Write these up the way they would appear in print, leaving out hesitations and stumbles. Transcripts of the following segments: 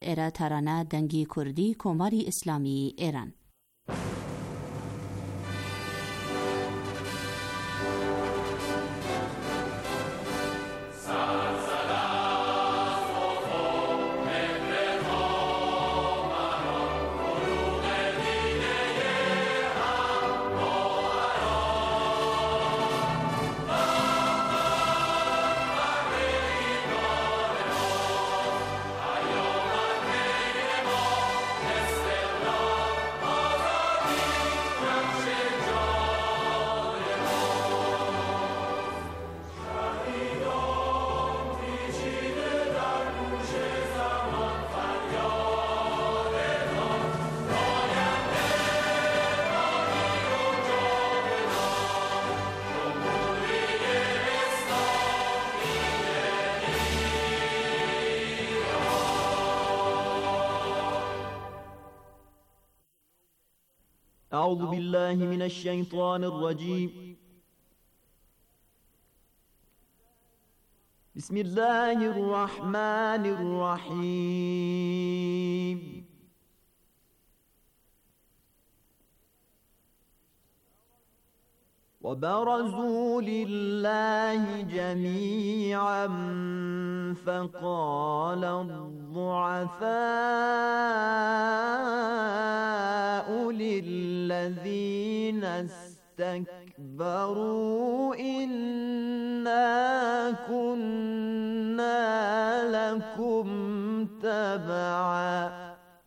ایرا ترانه دنگی کردی کماری اسلامی ایران. أعوذ بالله من الشيطان الرجيم. بسم الله الرحمن الرحيم. وبرزوا لله جميعا فقال الضعفاء للذين استكبروا إنا كنا لكم تبعا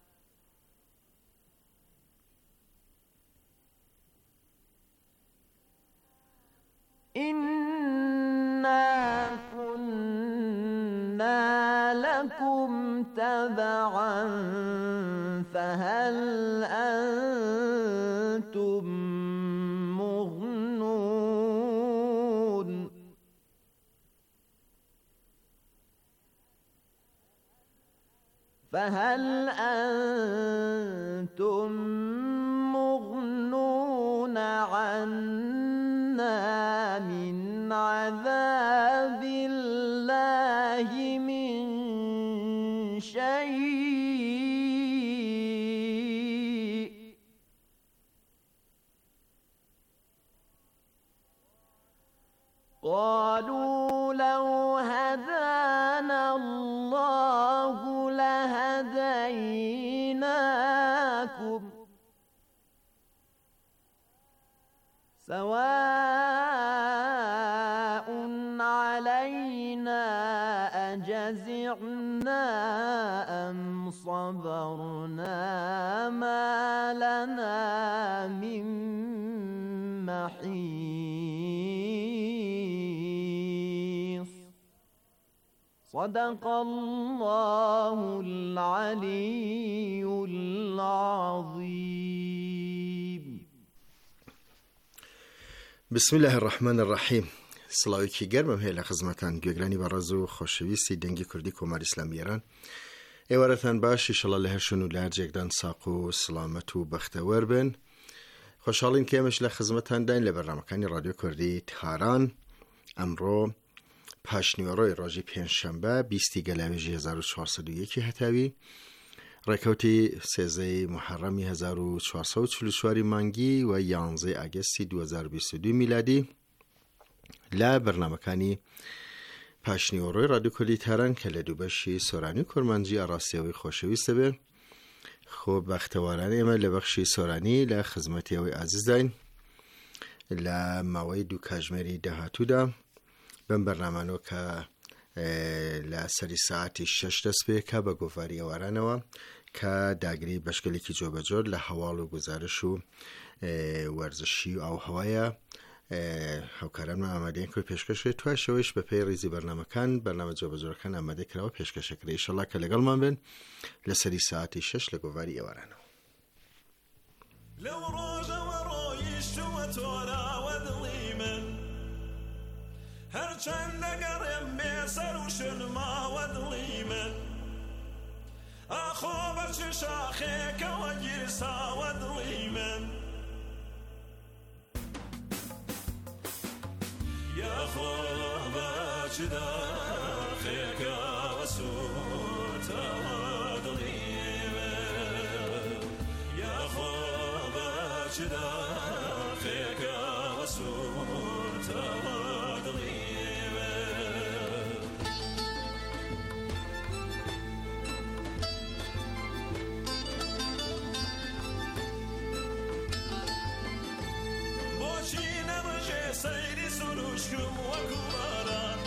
إنا كنا لكم تبعا فهل أنتم مغنون عنا من عذاب الله من شيء قالوا لو هدانا الله لهديناكم سواء علينا أجزعنا أم صبرنا ما لنا من محيص صدق الله العلي العظيم. بسم الله الرحمن الرحیم. سلاوی گرمم هیله خدمتان گوگرانی برازو خوشویستی دنگی کردی کمار اسلامی ایران ایوارتان باش ایشالله لهشون و لهر جگدان ساق و سلامت و بختور بن. خوشحالیم که امش لخدمتان دین لبرنامه‌کانی رادیو کردی تهران. امرو پاشنیوروی راجی پنجشنبه 20 گلویجی 1401 هتاوی رکوتی 13 محرم 1444 مانگی و 11 آگوست 2022 میلادی لا برنامه‌کانی پاشنیوروی رادیو کردی تهران که لدوبشی سورانی کرمانجی آراسیوی خوشویسته به خوب بختوارانه اما لبخشی سورانی لخدمتی و عزیز دین لموعد و کاجمری دهاتو دا بن برنامه‌نو که لسری ساعت 6 دست به که با گفاری وارانوا که داگری بشکلی که جو بجور لحوال و گزارش و ورزشی و هوای هاوکاران آماده که پیشکش تو شویش به پی ریزی برنامه جو بجور کن آماده کرده و پیشکش کرده ایشالله که لگل من بین لسری ساعت 6 لگواری وارانوا لو روز ورویش و تورا و دلیمن هرچند نگرم میسر و شلما و دلیمن آخو بچه شاخه که و گیرسا و دلیمن یا خو بچه داخه که و سوتا و دلیمن خوشم وەکو باران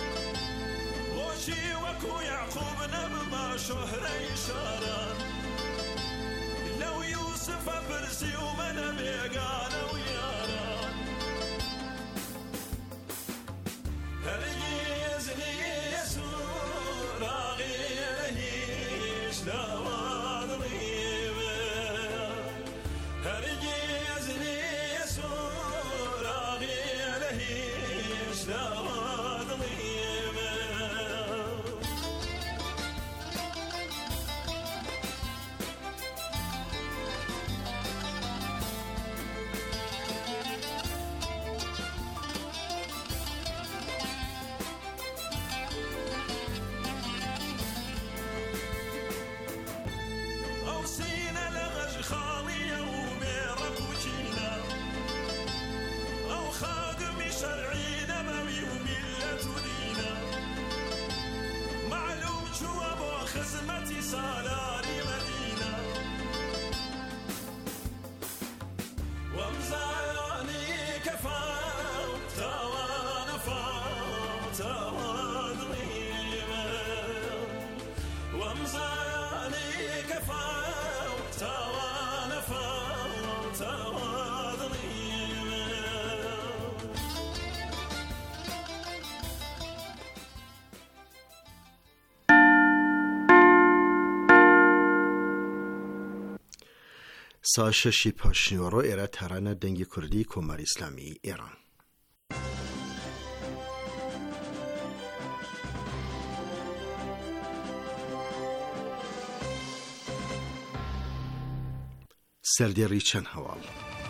بۆچی وەکو یعقوب نەبمە شۆهرەی شاران لەو یوسفە پرسی و منە بێگانە و یاران هەرگیز نییە سوراغی لە هیچ داوادڵی هەرگیز نییە سوراغی لە هیچ داوادڵی خزمتي سالاري مدينة ومزاني كفاو تاوان فاو تاوان ضيمة ومزاني كفاو تاوان فاو تاوان ضيمة ساشەشی پاشنیوەڕۆ ئێرە تارانە دەنگی کوردی کۆماری ئیسلامی ئێران. سەردێڕی چەند هەواڵ.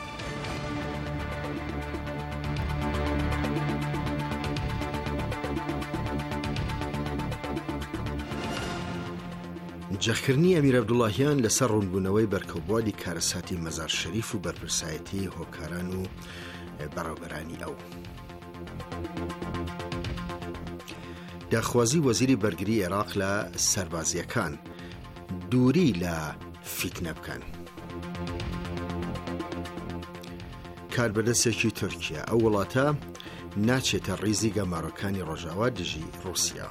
جەخکردنی ئەمیر عەبدوڵڵاهیان لەسەر ڕوونبوونەوەی بەرکەوبواری کارەساتی مەزار شەریف و بەرپرسایەتی هۆکاران و بەڕێوەبەرانی ئەو. داخوازی وەزیری بەرگری عێراق لە سەربازیەکان دووری لە فیتنە بکەن. کاربەدەستێکی تورکیا ئەو وڵاتە ناچێتە ڕیزی گەمارۆکانی ڕۆژاوا دژی ڕووسیا.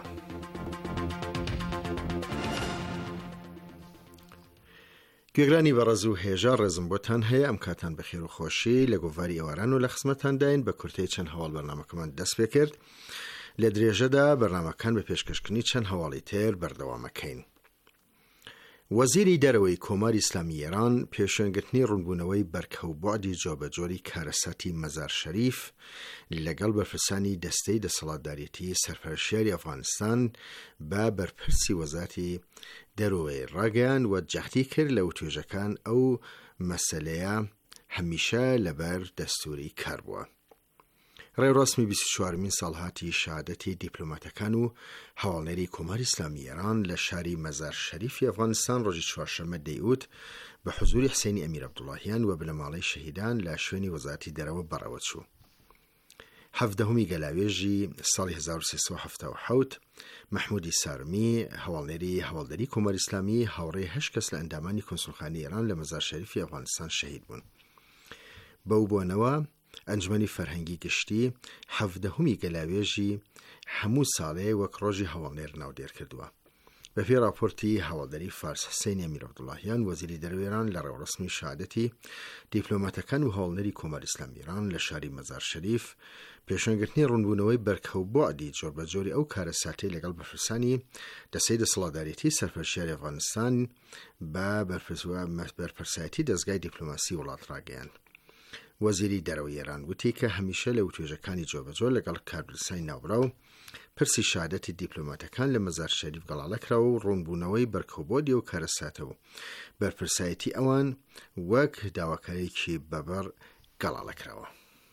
گوێگرانی بەڕێز و هێژا ڕێزم بۆتان هەیە ئەم کاتان بەخێر و خۆشی لە گۆڤاری ئێواران و لە خزمەتانداین بە کورتەی چەند هەواڵ بەرنامەکەمان دەست پێ کرد. لە درێژەدا بەرنامەکان بە پێشکەشکردنی چەند هەواڵی تر بەردەوامەکەین. وەزیری دەرەوەی کۆماری ئیسلامی ئێران پێشێنگرتنی ڕوونبوونەوەی بەرکەوبوادی جۆبەجۆری کارەساتی مەزار شەریف لەگەڵ بەرپرسانی دەستەی دەسەڵاتدارێتی سەرپەرشتیاری ئەفغانستان بە بەرپرسی وەزارەتی دەرەوەی ڕاگەیان و جەختی کرد لە وتوێژەکان ئەو مەسەلەیە هەمیشە لەبەر دەستوری کار بووە. ڕێوڕسمی 24مین ساڵهاتی شهادەتی دیپلۆماتەکان و هەواڵێری کۆماری ئیسلامی ئێران لە شاری مەزار شەریفی ئەفغانستان ڕۆژی چوارشەممە دەیوت بە حوزوری حسێنی ئەمیر عەبدوڵڵاهیان و بنەماڵەی شەهیدان لە شوێنی وەزارەتی دەرەوە بەڕەوە چوو. 17 گەلاوێژی ساڵی 1377 محمودی سارمی هەواڵێری هەواڵدەری کۆماری ئیسلامی هاوڕێی 8 کەس لە ئەندامانی کۆنسوڵخانەی ئێران لە مەزار شەریفی ئەفغانستان شەهید بوون. بەو بۆنەوە ئەنجمەنی فەرهەنگی گشتی 17 گەلاوێژی هەموو ساڵێ وەک ڕۆژی هەواڵێر ناودێر کردووە. بەپێی راپۆرتی هەواڵدەری فارس حسێنی ئەمیر عەبدوڵڵاهیان وەزیری دەرەوەی ئێران لە ڕێوڕسمی شهادەتی دیپلۆماتەکان و هەواڵێری کۆماری ئیسلامی ئێران لە شاری مەزار شەریف پێشێنگرتنی ڕوونبوونەوەی بەرکەوبوادی جۆربەجۆری ئەو کارەساتی لەگەڵ بەرپرسانی دەستەی دەسەڵاتدارێتی سەرپەرشتیاری ئەفغانستان بە بەرپرسایەتی دەستگای دیپلۆماسی وڵات ڕاگەیاند. وەزیری دەرەوەی ئێران وتی کە هەمیشە لە وتوێژەکانی جۆبەجۆ لەگەڵ کاربرسانی ناوبراو پرسی شهادەتی دیپلۆماتەکان لە مەزار شەریف گەڵاڵەکراوە و ڕوونبوونەوەی بەرکەوبوادی و کارەساتە و بەرپرسایەتی ئەوان وەک داواکاریکی بەبەر گەڵاڵەکراوە.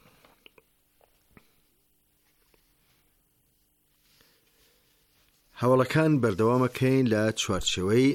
هەواڵەکان بەردەوامەکەین لە چوارچێوەی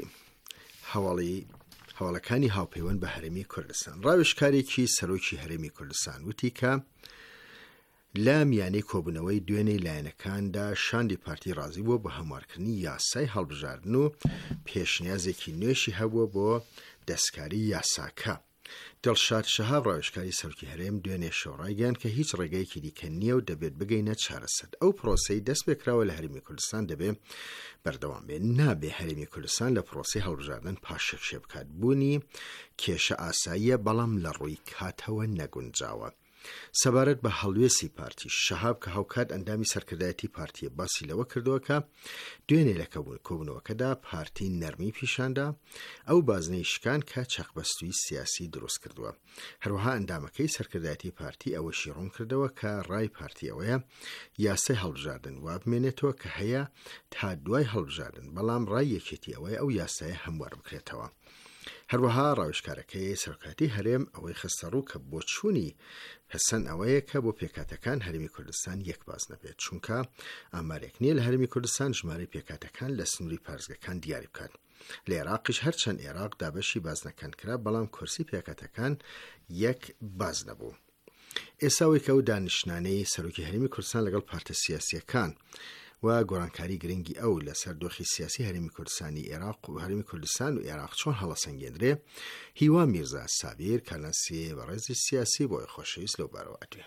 هەواڵەکانی هاوپەیوەند بە هەرێمی کوردستان. ڕاوێژکارێکی سەرۆکی هەرێمی کوردستان وتی کە لە میانەی کۆبوونەوەی دوێنەی لایەنەکاندا شاندی پارتی ڕازی بووە بە هەموارکردنی یاسای هەڵبژاردن و پێشنیازێکی نوێشی هەبووە بۆ دەستکاری یاساکە دڵشاد شەهاب ڕاوێژکاری سەرۆکی هەرێم دوێنێ شۆڕایگەیان کە هیچ ڕێگەیەکی دیکە نییە و دەبێت بگەینە چارەسەر. ئەو پرۆسەی دەست پێکراوە لە هەرێمی کوردستان دەبێت بەردەوام بێت. نابێ هەرێمی کوردستان لە پرۆسەی هەڵبژاردن پاشەکشێ بکات. بوونی کێشە ئاساییە بەڵام لە ڕووی کاتەوە نەگونجاوە. سەبارەت بە هەڵوێسی پارتی شەهاب کە هاوکات ئەندامی سەرکردایەتی پارتیە باسی لەوە کردووە کە دوێنێ لە کۆبوونەوەکەدا پارتی نەرمی پیشاندا ئەو بازنەی شکان کە چەقبەستووی سیاسی دروست کردووە. هەروەها ئەندامەکەی سەرکردایەتی پارتی ئەوەشی ڕوون کردەوە کە ڕای پارتی ئەوەیە یاسای هەڵبژاردن وابمێنێتەوە کە هەیە تا دوای هەڵبژاردن، بەڵام ڕای یەکێتی ئەوەیە ئەو یاسایە هەموار بکرێتەوە. هەروەها ڕاوێژکارەکەی سەرۆکاتی هەرێم ئەوەی خستە ڕوو کە بۆ چوونی حەسەن ئەوەیە کە بۆ پێکاتەکان هەرێمی کوردستان یەک باز نەبێت، چونکە ئامارێک نییە لە هەرێمی کوردستان ژمارەی پێکاتەکان لە سنووری پارێزگەکان دیاری بکات. لە عێراقیش هەرچەند عێراق دابەشی بازنەکان کرا، بەڵام کورسی پێکاتەکان یەک باز نەبوو. ئێساوی کە ئەو دانیشتنانەی سەرۆکی هەرێمی کوردستان لەگەڵ پارتە سیاسیەکان و گۆڕانکاری گرنگی ئەو لەسەر دۆخی سیاسی هەرێمی کوردستانی عێراق و هەرێمی کوردستان و عێراق چۆن هەڵەسەنگێنرێ، هیوا میرزا سابیر کارناسی بەڕێزی سیاسی بۆی خۆشەویست لەو بارەوە ئەدوێ.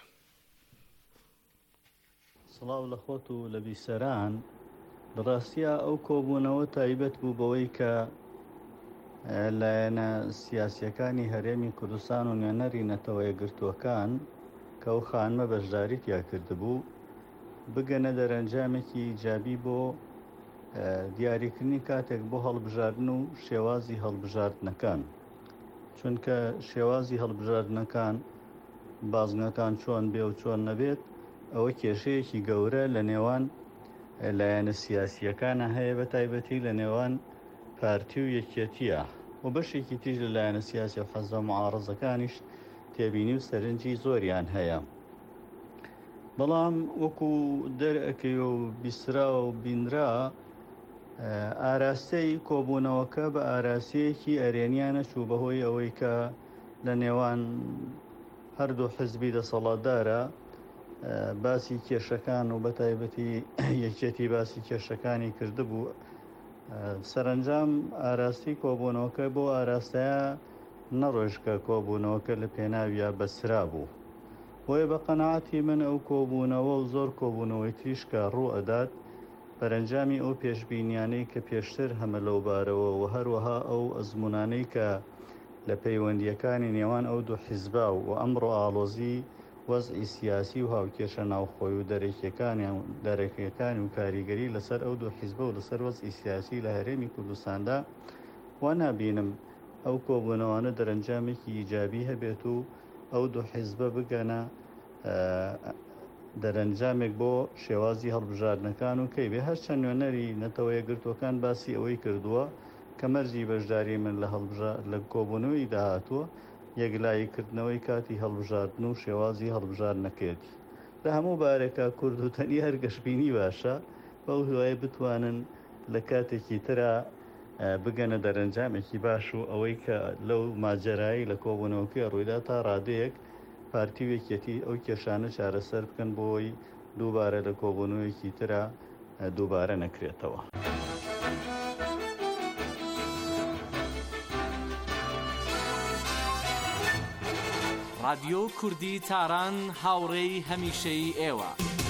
سڵاو لە خۆت و لە بیسەران. بەڕاستیە ئەو کۆبوونەوە تایبەت بوو بەوەی کە لایەنە سیاسیەکانی هەرێمی کوردستان و نوێنەری نەتەوە یەکگرتووەکان کە ئەو خانمە بەشداری تیا کردبوو بگەنە دەرەنجامێکی ئیجابی بۆ دیاریکردنی کاتێک بۆ هەڵبژاردن و شێوازی هەڵبژاردنەکان، چونکە شێوازی هەڵبژاردنەکان بازنەکان چۆن بێ و چۆن نەبێت ئەوە کێشەیەکی گەورە لە نێوان لایەنە سیاسیەکانە هەیە، بە تایبەتی لە نێوان پارتی و یەکێتیە و بەشێکی تیژ لە لایەنە سیاسی و حەزبە معارەزەکانیش تێبینی و سەرنجی زۆریان هەیە. بەڵام وەکو دەرئەکەی و بیستراوە و بینرا ئاراستەی کۆبوونەوەکە بە ئاراسەیەکی ئەرێنیانە چوو بەهۆی ئەوەی کە لە نێوان هەردوو حزبی دەسەڵاتدارە باسی کێشەکان و بە تایبەتی یەکێتی باسی کێشەکانی کردبوو. سەرنجام ئاراستی کۆبوونەوەکە بۆ ئاراستەیە نەڕۆژکە کۆبوونەوەکە لە پێناویە بەسرا بوو. بۆیە بە قەناعەتی من ئەو کۆبوونەوە و زۆر کۆبوونەوەی تریشکە ڕوو ئەدات بەرەنجامی ئەو پێشبینیانەی کە پێشتر هەمە لەو بارەوە و هەروەها ئەو ئەزمونانەی کە لە پەیوەندیەکانی نێوان ئەو دوو حیزبا و ئەمڕۆ ئاڵۆزی وەزعی سیاسی و هاوکێشە ناوخۆی و دەرەکیەکانی و کاریگەری لەسەر ئەو دوو حیزبە و لەسەر وەزعی سیاسی لە هەرێمی کوردستاندا وا نابینم ئەو کۆبوونەوانە دەرەنجامێکی ئیجابی هەبێت و ئەو دوو حیزبە بگەنە دەرەنجامێک بۆ شێوازی هەڵبژاردنەکان و کەی بێ. هەرچەند نوێنەری نەتەوە یەکگرتووەکان باسی ئەوەی کردووە کە مەرجی بەشداری من لە کۆبوونەوەی داهاتووە یەکلاییکردنەوەی کاتی هەڵبژاردن و شێوازی هەڵبژاردنەکەیەتی لە هەموو بارێکە کورد و تەنی هەرگەشتبینی باشە بەو هیوایە بتوانن لە کاتێکی ترە بگەنە دەرەنجامێکی باش و ئەوەی کە لەو ماجەرایی لە کۆبوونەوەکەی ڕوویدا تا ڕادەیەک پارتی و یەکێتی ئەو کێشانە چارەسەر بکەن بۆی دووبارە لە کۆبوونەوەیەکی ترە دووبارە نەکرێتەوە. رادیۆ کوردی تاران هاوڕێی هەمیشەی ئێوە.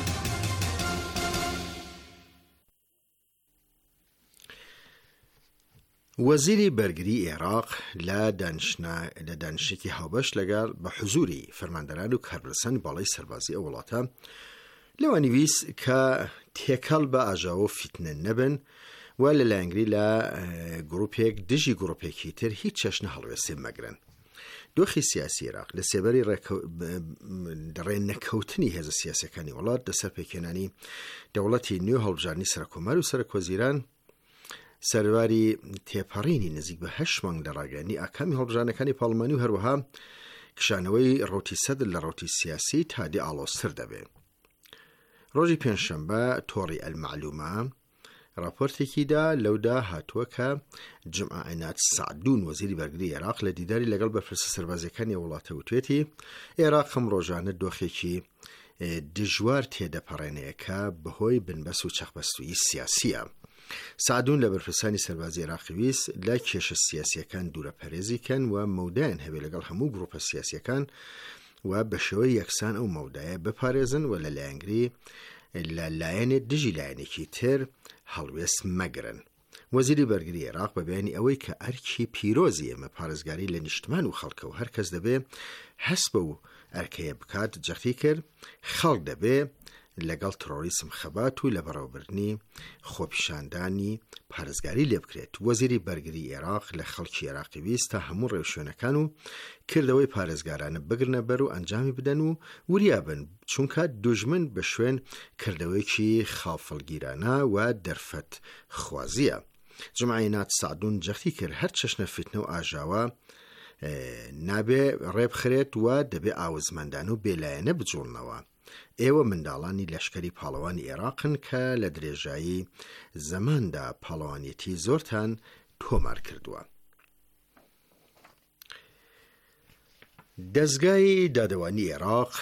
وەزیری بەرگری عێراق لە دانیشتێکی هاوبەش لەگەڵ بە حوزوری فەرماندەران و کاربەدەستانی باڵای سەربازی ئەو وڵاتە لەوە نویس کە تێکەڵ بە ئاژاوە فیتنە نەبن و لەلایەنگری لە گروپێک دژی گروپێکی تر هیچ چەشنە هەڵوێستێ مەگرن. دۆخی سیاسی عێراق لە سێبەری ڕێنەکەوتنی هێزە سیاسەکانی وڵات لەسەر پێکێنانی دەوڵەتی نوێ هەڵبژاردنی سەرکۆمار و سەرکۆزیران سەرواری تێپەڕینی نزیک بە 8 مانگ لە ڕاگەیاندنی ئاکامی هەڵبژاردنەکانی پاڵمانی و هەروەها کشانەوەی ڕۆتی سەدر لە ڕۆتی سیاسی تادی ئاڵۆزتر دەبێت. ڕۆژی پێنجشەمبە تۆڕی ئەلمەعلومە راپۆرتێکیدا لەودا هاتووە کە جمعە عینات سعدون وەزیری بەرگری عێراق لە دیداری لەگەڵ بەرپرسە سەربازیەکانی وڵاتە وتوێتی عێراق ئەم ڕۆژانە دۆخێکی دژوار تێدەپەڕێنەیە کە بەهۆی بنبەست و چەخبەستووی سیاسیە. سعدون لە بەرپرسانی سەربازی عێراقی ویست لە کێشە سیاسیەکان دوورە پەرێزیکەن و مەودایان هەبێ لەگەڵ هەموو گروپە سیاسیەکان و بە شێوەی یەکسان ئەو مەودایە بپارێزن و لە لایەنگری لە لایەنێت دژی لایەنێکی تر هەڵوێست مەگرن. وەزیری بەرگری عێراق بە بەیانی ئەوەی کە ئەرکی پیرۆزی ئێمە پارێزگاری لە نیشتمان و خەڵکە و هەر کەس دەبێ هەست بە و ئەرکەیە بکات جەختی کرد خەڵک دەبێ لەگەڵ ترۆریسم خەبات و لە بەڕێوەبردنی خۆپیشاندانی پارێزگاری لێ بکرێت. وەزیری بەرگری عێراق لە خەڵکی عێراقی ویست تا هەموو ڕێوشوێنەکان و کردەوەی پارێزگارانە بگرنە بەر و ئەنجامی بدەن و وریابن چونکە دوژمن بە شوێن کردەوەیکی خافڵگیرانە و دەرفەت خوازیە. جمعی نات سعدون جەختی کرد هەر چەشنە فیتنە و ئاژاوە نابێ ڕێبخرێت و دەبێ ئاوزمەندان و بێلایەنە بجوڵنەوە. ئێوە منداڵانی لەشکری پاڵەوانی عێراقن کە لە درێژایی زەماندا پاڵەوانیەتی زۆرتان تۆمار کردووە. دەزگای دادەوانی عێراق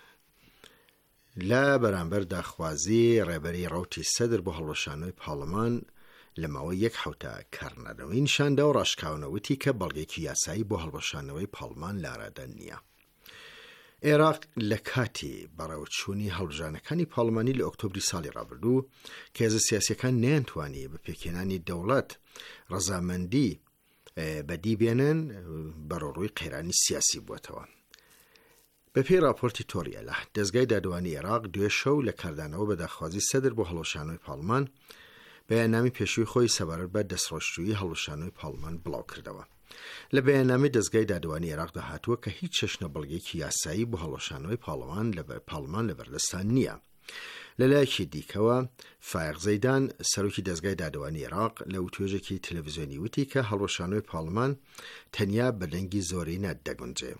لە بەرامبەر داخوازی ڕێبەری ڕەوتی سەدر بۆ هەڵوەشانەوەی پاڵەمان لە ماوەی 1 هەفتە کارنەدەوەی نیشاندا و ڕاشکاونەوتی کە بەڵگێکی یاسایی بۆ هەڵوەشانەوەی پاڵمان لاڕادە نییە. عێراق لە کاتی بەڕێوەچوونی هەڵبژانەکانی پاڵمانی لە ئۆکتۆبری ساڵی ڕابردوو کە هێزە سیاسیەکان نەیانتوانی بە پێکهێنانی دەوڵەت ڕەزامەندی بەدی بێنن بەڕۆڕووی قەیرانی سیاسی بووەتەوە. بەپێی راپۆرتی تۆریەلە دەزگای دادوانی عێراق دوێ شەو لە کاردانەوە بە داخوازی سەدر بۆ هەڵوەشانەوەی پاڵمان بەیاننامی پێشووی خۆی سەبارەت بە دەستڕۆشتووی هەڵوەشانەوەی پاڵمان بڵاو کردەوە. لە بەیاننامەی دەزگای دادوانی عێراق داهاتووە کە هیچ چەشنە بەڵگەیەکی یاسایی بۆ هەڵوەشانەوەی پاڵمان لە بەردەستان نییە. لەلایەکی دیکەوە فایق زەیدان سەرۆکی دەزگای دادوانی عێراق لە وتوێژێکی تەلەڤیزیۆنی وتی کە هەڵوەشانەوەی پاڵمان تەنیا بە دەنگی زۆری نەدەگونجێ.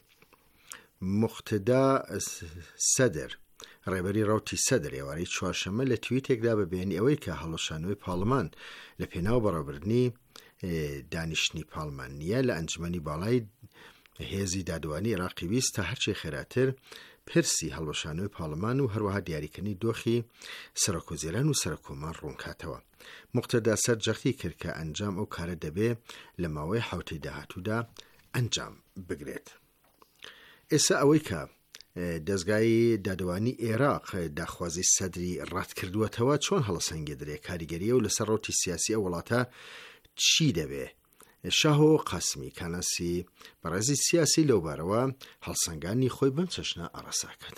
مقتدا سەدر ڕێبەری ڕەوتی سەدر ئێوارەی چوارشەمە لە تویتێکدا بە بەیانی ئەوەی کە هەڵوەشانەوەی پاڵمان لە پێناو بەڕێوەبردنی دانیشتنی پاڵمان نییە لە ئەنجمەنی باڵای هێزی دادوانی عێراقی ویست تا هەرچی خێراتر پرسی هەڵوەشانەوەی پاڵمان و هەروەها دیاریکردنی دۆخی سەرۆکوەزیران و سەرۆکۆمان ڕوونکاتەوە. مقتدا سەر جەختی کرد کە ئەنجام ئەو کارە دەبێ لە ماوەی حوتەی داهاتوودا ئەنجام بگرێت. ئێستا ئەوەی کە دەزگای دادوانی عێراق داخوازی سەدری ڕات کردووەتەوە چۆن هەڵسەنگێ درێ کاریگەریە و لەسەر ڕۆتی سیاسی ئەو وڵاتە چی دەبێ؟ شاهۆ قاسمی کاناسی بەڕێزی سیاسی لەوبارەوە هەڵسەنگانی خۆی بەم چەشنە ئەڕەساکات.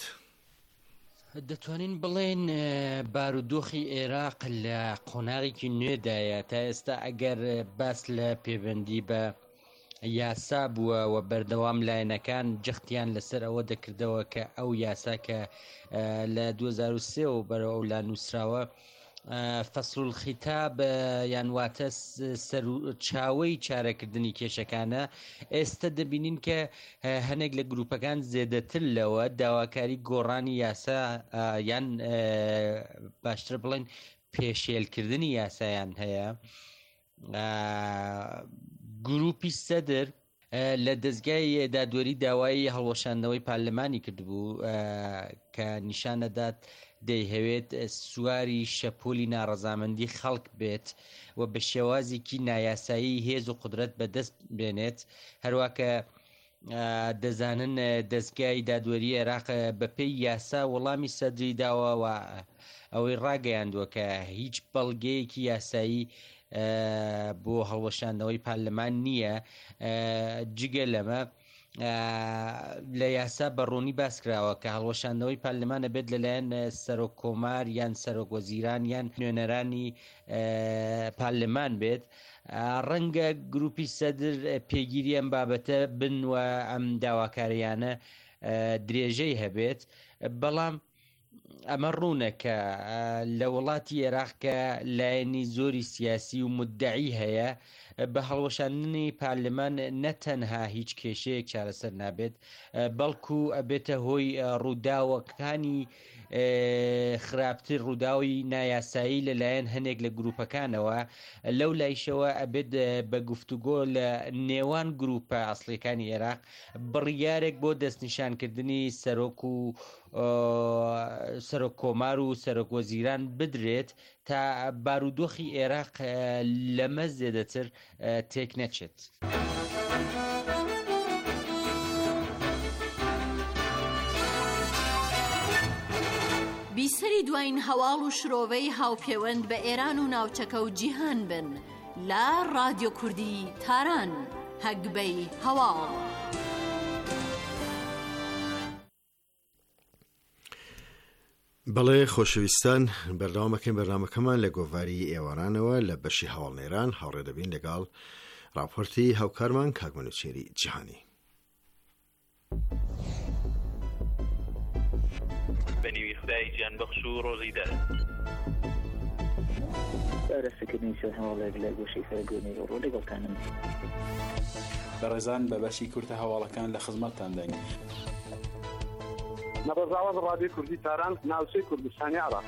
دەتوانین بڵێن بارودۆخی عێراق لە قۆناغێکی نوێدایە تا ئێستا ئەگەر باس لە پەیوەندی بە یاسا بووە و بەردەوام لایەنەکان جەختیان لەسەر ئەوە دەکردەوە کە ئەو یاسا کە لە 2003 و بەرەوە ئەو لا نووسراوە فەسڵ الخیتاب یان واتە چاوەی چارەکردنی کێشەکانە ئێستا دەبینین کە هەنێک لە گروپەکان زێدەتر لەوە داواکاری گۆڕانی یاسا یان باشتر بڵێن پێشێلکردنی یاسایان هەیە. گروپی سەدر لە دەزگای دادوەری داوای هەڵوەشاندنەوەی پارلەمانی کردبوو کە نیشانەدات دەیهەوێت سواری شەپۆلی ناڕەزامەندی خەڵک بێت و بە شێوازێکی نایاسایی هێز و قودرەت بەدەست بێنێت. هەروەکە دەزانن دەستگای دادوەری عێراق بەپێی یاسا وەڵامی سەدری داوە و ئەوەی ڕاگەیاندووە کە هیچ بەڵگەیەکی یاسایی بۆ هەڵوەشاندنەوەی پارلەمان نییە. جگە لەمە لە یاسا بەڕوونی باسکراوە کە هەڵوەشاندنەوەی پارلەمانە بێت لەلایەن سەرۆک کۆمار یان سەرۆک وەزیران یان نوێنەرانی پارلەمان بێت. ڕەنگە گروپی سەدر پێگیری ئەم بابەتە بن و ئەم داواکاریانە درێژەی هەبێت، بەڵام ئەمە ڕوونە کە لە وڵاتی عێراق کە لایەنی زۆری سیاسی و مدعی هەیە بە هەڵوەشاندنی پارلەمان نەتەنها هیچ کێشەیەک چارەسەر نابێت، بەڵکو ئەبێتە هۆی ڕووداوەکانی خراپتر، ڕووداوی نایاسایی لەلایەن هەنێک لە گروپەکانەوە. لەو لایشەوە ئەبێت بە گفتوگۆ لە نێوان گروپە ئەسڵیەکانی عێراق بڕیارێک بۆ دەستنیشانکردنی سەرۆک و سەرۆک کۆمار و سەرۆک وەزیران بدرێت تا بارودۆخی عێراق لەمە زێدەتر تێک نەچێت. بیسەری دوایین هەواڵ و شرۆڤەی هاوپەیوەند بە ئێران و ناوچەکە و جیهان بن لە ڕادیۆ کوردی تاران هەگبەی هەواڵ. بەڵێ خۆشەویستان، بەردەوامەکەین بەرنامەکەمان لە گۆڤاری ئێوارانەوە لە بەشی هەواڵنێران هاوڕێ دەبین لەگەڵ راپۆرتی هاوکارمان کاک منوچێری جیهانی. بەنیوی خدای گیان بەخش و ڕۆژی دەر بارەسەکردنی سەر هەواڵێک لە گۆشەی سەرگۆنی ڕۆ لەگەڵتانم. بەڕێزان بە بەشی کورتە هەواڵەکان لە خزمەتتان دەین. نەبەزاوەز ڕادیۆ کوردی تاران ناوچەی کوردستانی عێراق.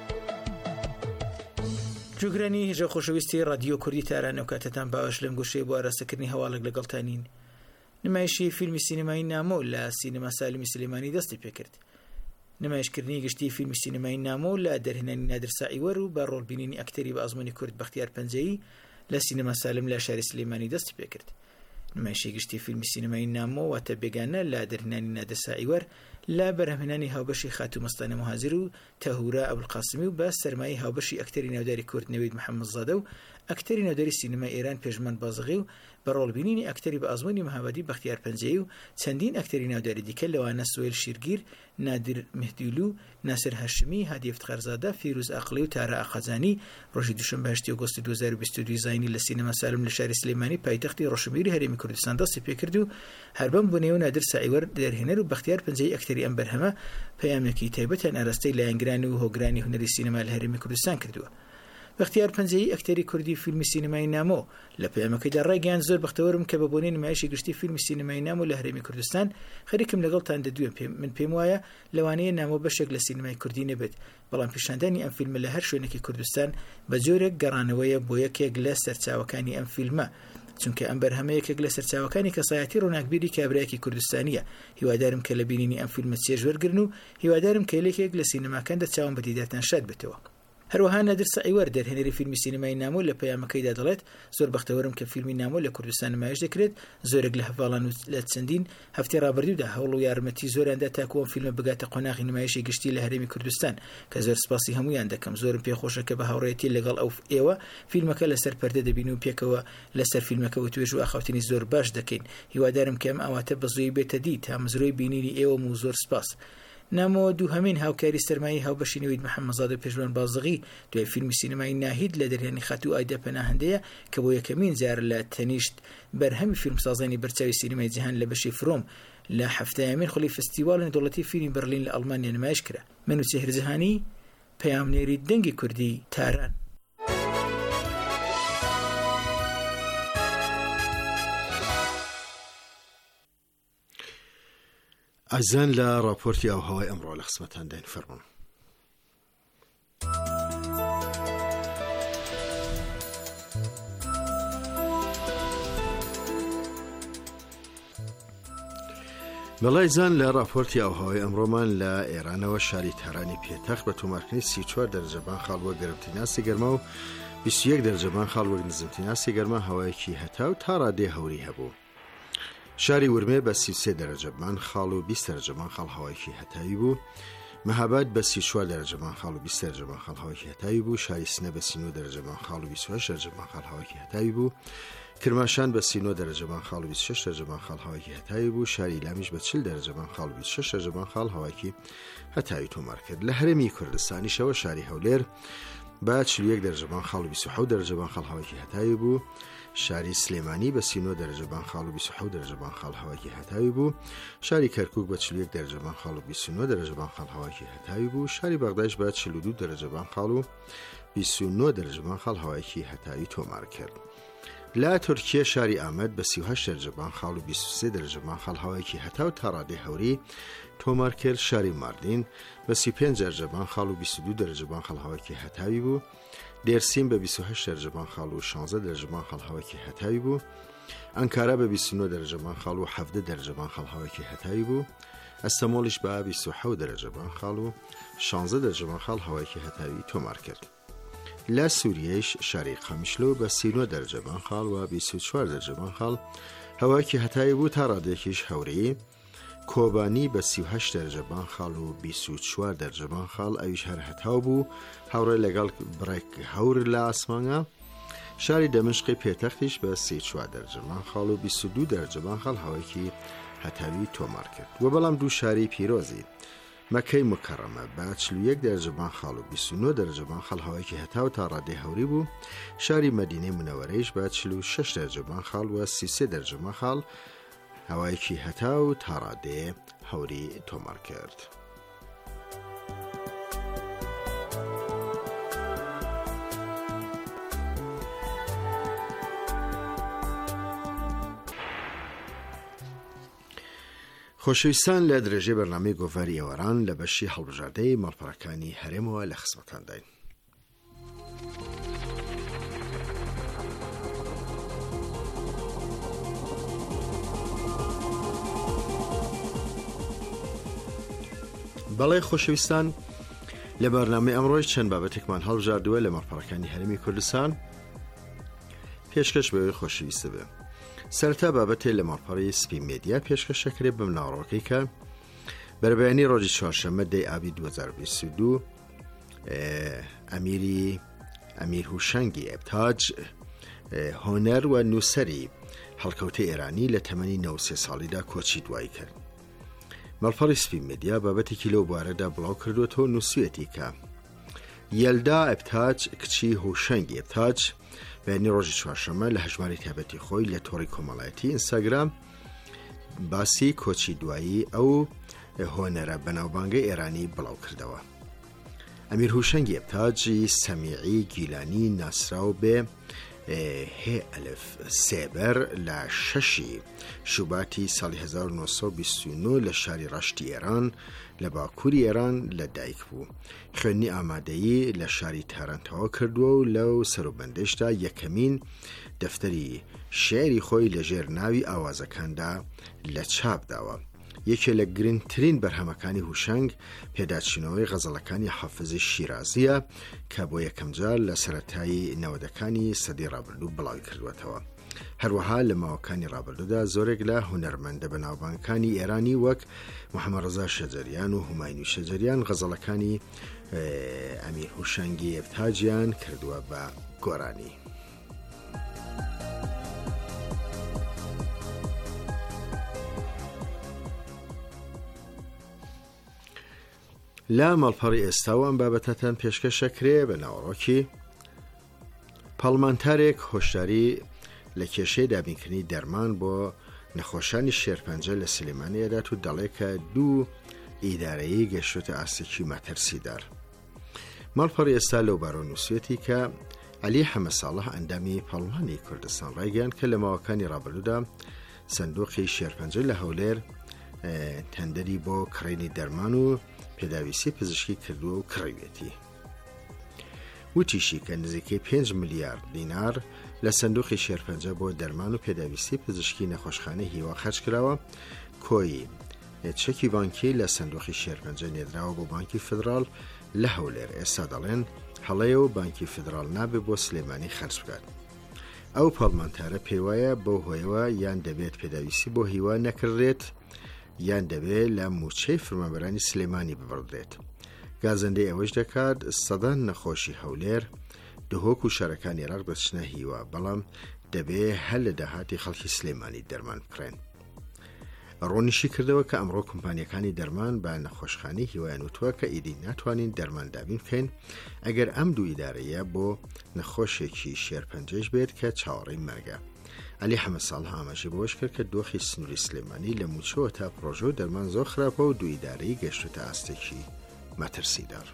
جوگرانی هێژە خۆشەویستی ڕادیۆ کوردی تاران و کاتتان باش لەم گۆشەی بۆ ئاراستەکردنی هەواڵێک لەگەڵتانین. نمایشی فیلمی سینەمایی نامۆ لە سینەما سالیمی سلێمانی دەستی پێکرد. نمایشکردنی گشتی فیلمی سینەمایی نامۆ لە دەرهێنانی نادر ساعیوەر و بە ڕۆڵبینینی ئەکتەری بە ئەزموونی کورد بەختیار پەنجەیی لە سینەما سالم لە شاری سلێمانی دەستی پێکرد. نمایشی گشتی فیلمی سینەمایی نامۆ واتە بێگانە لە دەرهێنانی نادر ساعیوەر لە بەرهەمهێنانی هاوبەشی خاتوو مەستانە مهاجر و تەهورا ئەبولقاسمی و بە سەرمایی هاوبەشی ئەکتەری ناوداری کورد نەوید محەممەدزادە و ئەکتەری ناوداری سینەمای ئێران پێشمان بازغی و بە ڕۆڵبینینی ئەکتەری بە ئەزموونی مەهابادی بەختیار پەنجەیی و چەندین ئەکتەری ناوداری دیکە لەوانە سوێل شیرگیر، نادر مهدیولو، ناسر هاشمی، هادی افتخارزادە، فیروز ئاقلی و تارا ئاقازانی ڕۆژی دووشەمبە 8 ئۆگۆستی 2022 زاینی لە سینەما سالم لە شاری سلێمانی پایتەختی ڕۆژئەمێری هەرێمی کوردستان دەستی پێکرد و هەربەم بۆ نێو نادر ساعیوەر دەرهێنەر و بەختیار پەنجەیی ئەکتەری ئەم بەرهەمە پەیامێکی تایبەتیان ئاراستەی لایەنگرانی و هۆگرانی هونەری سینەما لە هەرێمی کوردستان کردووە. بەختیار پەنجەیی ئەکتەری کوردی فیلمی سینەمایی نامۆ لە پەیامەکەیدا ڕایگەیاند زۆر بەختەوەرم کە بە بۆنەی نمایشی گشتی فیلمی سینەمایی نامۆ لە هەرێمی کوردستان خەریکم لەگەڵتان دەدوێن. من پێم وایە لەوانەیە نامۆ بەشێک لە سینەمای کوردی نەبێت، بەڵام پیشاندانی ئەم فیلمە لە هەر شوێنێکی کوردستان بە جۆرێک گەڕانەوەیە بۆ یەکێک لە سەرچاوەکانی ئەم فیلمە، چونکە ئەم بەرهەمە یەکێک لە سەرچاوەکانی کەسایەتی ڕۆناکبیری کابرایەکی کوردستانیە. هیوادارم کە لە بینینی ئەم فیلمە چێژ وەرگرن و هیوادارم کە یەکێک لە سینەماکاندا چاوم بە دیدارتان شاد بێتەوە. هەروەها نادر ساعیوەر دەرهێنەری فیلمی سینەمایی نامۆ لە پەیامەکەیدا دەڵێت زۆر بەختەوەرم کە فیلمی نامۆ لە کوردستان نمایش دەکرێت. زۆرێک لە هەواڵان و لە چەندین هەفتەی ڕابردوودا هەوڵ و یارمەتی زۆراندا تاکو ئەم فیلمە بگاتە قۆناغی نمایشی گشتی لە هەرێمی کوردستان کە زۆر سپاسی هەمویان دەکەم. زۆرم پێخۆشە کە بە هاوڕێتی لەگەڵ ئێوە فیلمەکە لەسەر پەردە دەبین و پێکەوە لەسەر فیلمەکە و توێژ و ئاخاوتنی زۆر باش دەکەین. هیوادارم کە ئەم ئاواتە بەزۆی بێتە دی تا مزرۆی بینینی ئێوەم و زۆر سپاس. نامۆ دووهەمین هاوکاری سەرمایی هاوبەشی نەوید محەممەدزادە پێشوان بازغی دوای فیلمی سینەمایی ناهید لە دەرهێنانی خاتوو ئایدە پەناهەندەیە کە بۆ یەکەمین جار لە تەنیشت بەرهەمی فیلمسازانی بەرچاوی سینەمای جیهان لە بەشی فرۆم لە هەفتەیەمین خۆلی فستیواڵی دەوڵەتی فیلمی بەرلین لە ئەڵمانیا نمایش کرا. منوچێر جیهانی، پەیامنێری دەنگی کوردی تاران. ئازان لە راپۆرتی ئاوهەوای ئەمڕۆ لە خزمەتان دەین فەرموون. بەڵای زان لە راپۆرتی ئاوهەوای ئەمڕۆمان لە ئێرانەوە شاری تارانی پێتەخت بە تۆمارکردنی 34 دەرەجەبان خاڵ وەک گەرمتریناسی گەرما و 21 دەرەجەبان خاڵ وەک نزمتریناسی گەرما هەوایەکی هەتا و تا ڕادێ هەوری هەبوو. شاری ورمێ بە 33 دەرەجەبان خاڵ و 20 دەرەجەبان خاڵ هەوایەکی هەتایی بوو. مەهاباد بە 34 دەرەجەبان خاڵ و 20 دەرەجەبان خاڵ هەوایەکی هەتایی بوو. شاری سنە بە 39 دەرەجەبان خاڵ و 28 دەرەجەبان خاڵ هەوایەکی هەتایی بوو. کرماشان بە 39 دەرەجەبان خاڵ و 26 دەرەجەبان خاڵ هەوایەکی هەتایی بوو. شاری لامیش بە 40 دەرەجەبان خاڵ و 26 دەرەجەبان خاڵ هەوایەکی هەتایی تۆمار کرد. لە هەرێمی کوردستانیشەوە شاری هەولێر بە 41 دەرەجەبان خاڵ و 27 دەرەجەبان خاڵ هەوایەکی هەتایی بوو. شاری سلێمانی بە 39 دەرەجەبان خاڵ و 27 دەرەجەبان خاڵ هەوایەکی هەتایی بوو. شاری کەرکووک بە 41 دەرەجەبان خاڵ و 29 دەرەجەبان خاڵ هەوایەکی هەتایی بوو. شاری بەغدادش بە 42 دەرەجەبان خاڵ و 29 دەرەجەبان خاڵ هەوایەکی هەتایی تۆمار کرد. لە تورکیە شاری ئامەد بە 38 دەرەجەبان خاڵ و 23 دەرەجەبان خاڵ هەوایەکی هەتا و تا ڕادێ هەوری تۆمار کرد. شاری ماردین بە 35 دەرەجەبان خاڵ و 22 دەرەجەبان خاڵ هەوایەکی هەتایی بوو. دێرسیم بە 28 دەرەجەبان خاڵ و 16 دەرەجەبان خاڵ هەوایەکی هەتایی بوو. ئەنکارا بە 29 دەرەجەبان خاڵ و 17 دەرەجەبان خاڵ هەوایەکی هەتایی بوو. ئەستەمۆڵیش بە 27 دەرەجە بانخاڵ و 16 دەرەجە بانخاڵ هەوایەکی هەتاوی تۆمار کرد. لە سووریەش شاری قەمیشلۆ بە 39 دەرەجە بانخاڵ و 24 دەرەجە بانخاڵ هەوایەکی هەتاوی بوو تا ڕادێکیش هەورەیی. کۆبانی بە 38 دەرەجە بانخاڵ و 24 دەرەجە بانخاڵ ئەویش هەر هەتاو بوو هەوڕێ لەگەڵ بڕێک هەور لە ئاسمانە. شاری دەمشقی پێتەختیش بە 34 دەرەجە بانخاڵ و 22 دەرەجە بانخاڵ هەوایەکی هەتاوی تۆمار کرد. و بەڵام دوو شاری پیرۆزی مەکەی مکەڕەمە بە 41 دەرەجە بانخاڵ و 29 دەرەجە بانخاڵ هەوایەکی هەتاو تا ڕادەی هەوری بوو. شاری مەدینەی منەوەرەیش بە 46 دەرەجە بانخاڵ و 33 دەرەجە بانخاڵ هەوایەکی هەتاو تا ڕادەی هەوری تۆمار کرد. خۆشەویستان لە درێژەی بەرنامەی گۆڤاری ئێواران لە بەشی هەڵبژاردەی ماڵپەڕەکانی هەرێمەوە لە خزمەتانداین. بەڵێ خۆشەویستان لە بەرنامەی ئەمڕۆی چەند بابەتێکمان هەڵبژاردووە لە ماڵپەڕەکانی هەرێمی کوردستان پێشکەش بەوەی خۆشەویستە بێ. سەرەتا بابەتێ لە ماڵپەڕی سپی مێدیا پێشکەشەکرێت بەم ناوەڕۆکەی کە بەربەیانی ڕۆژی چوارشەممە دەی ئابی 2022 ئەمیر هوشەنگی ئەبتاج هۆنەر و نووسەری هەڵکەوتەی ئێرانی لە تەمەنی 93 ساڵیدا کۆچی دوایی کرد. ماڵپەڕی سپی مێدیا بابەتێکی لەو بارەدا بڵاو کردوێتەوە نووسویەتی کە یەلدا ئەبتاج کچی هوشەنگی ئەبتاج بەیانی ڕۆژی چوارشەممە لە هەژماری تایبەتی خۆی لە تۆڕی کۆمەڵایەتی ئینستاگرام باسی کۆچی دوایی ئەو هۆنەرە بەناوبانگەی ئێرانی بڵاو کردەوە. ئەمیر هوشەنگی ئەبتاجی سەمیعی گیلانی ناسراو بێ هێ ئەلف سێبەر لە 6 شوباتی ساڵی 1929 لە شاری ڕەشتی ئێران لە باکووری ئێران لە دایک بوو. خوێندنی ئامادەیی لە شاری تارانتەوە کردووە و لەو سەروبەندەشدا یەکەمین دەفتەری شێعری خۆی لەژێر ناوی ئاوازەکاندا لە چاپ داوە. یەکێ لە گرنگترین بەرهەمەکانی هوشەنگ پێداچینەوەی غەزەڵەکانی حافزی شیرازیە کە بۆ یەکەم جار لە سەرەتایی نەوەدەکانی سەدی ڕابردوو بڵاوی کردوێتەوە. هەروەها لە ماوەکانی ڕابردوودا زۆرێک لە هونەرمەندە بەناوبانگەکانی ئێرانی وەک محەممەد ڕەزا شەجەریان و هوماینی شەجەریان غەزەڵەکانی ئەمیر هوشەنگی ئەبتاجیان کردووە بە گۆرانی. لە ماڵپەڕی ئێستاوان بابەتەتان پێشکەشەکرێ بە ناوەڕۆکی پاڵمانتارێک هۆشداری لە کێشەی دابینکردنی دەرمان بۆ نەخۆشانی شێرپەنجە لە سلێمانیەدات و دەڵێ کە 2 ئیدارەیی گەشتوتە ئاستێکی مەترسیدار. ماڵپەڕی ئێستا لەو بارۆ نووسێتی کە عەلی حەمەدساڵح ئەندامی پەڵمانی کوردستان ڕایگەیاند کە لە ماوەکانی ڕابردوودا سندوقی شێرپەنجە لە هەولێر تەندەری بۆ کڕینی دەرمان و پێداویستی پزیشکی کردووە و کڕیوێتی. وتیشی کە نزیکەی 5 ملیارد دینار لە سندوقی شێرپەنجە بۆ دەرمان و پێداویستی پزیشکی نەخۆشخانەی هیوا خەرج کراوە. کۆی چەکی بانکی لە سندوقی شێرپەنجە نێدراوە بۆ بانکی فدرال لە هەولێر. ئێستا دەڵێن هەڵەیە و بانکی فدرال نابێ بۆ سلێمانی خەرج بکات. ئەو پاڵمانتارە پێوایە بەو هۆیەوە یان دەبێت پێداویستی بۆ هیوا نەکردێت یان دەبێت لە موچەی فرمانبەرانی سلێمانی ببڕدرێت. گازەندەی ئەوەش دەکات سەدان نەخۆشی هەولێر دهۆک و شارەکانی عێراق بچنە هیوا، بەڵام دەبێت هەر لە داهاتی خەڵکی سلێمانی دەرمان بکڕێن. ڕۆنیشی کردەوە کە ئەمڕۆ کۆمپانیەکانی دەرمان بە نەخۆشخانەی هیوایان وتووە کە ئیدی ناتوانین دەرمان دابین بکەین ئەگەر ئەم دوو ئیدارەیە بۆ نەخۆشێکی شێرپەنجەش بێت کە چاوەڕێی مەرگە. عەلی حەمەدساڵح ئاماژەی بەوەش کرد کە دۆخی سنووری سلێمانی لە موچەوە تا پرۆژە و دەرمان زۆر خراپە و دوو ئیدارەی گەشتوتە ئاستێکی مەترسیدار.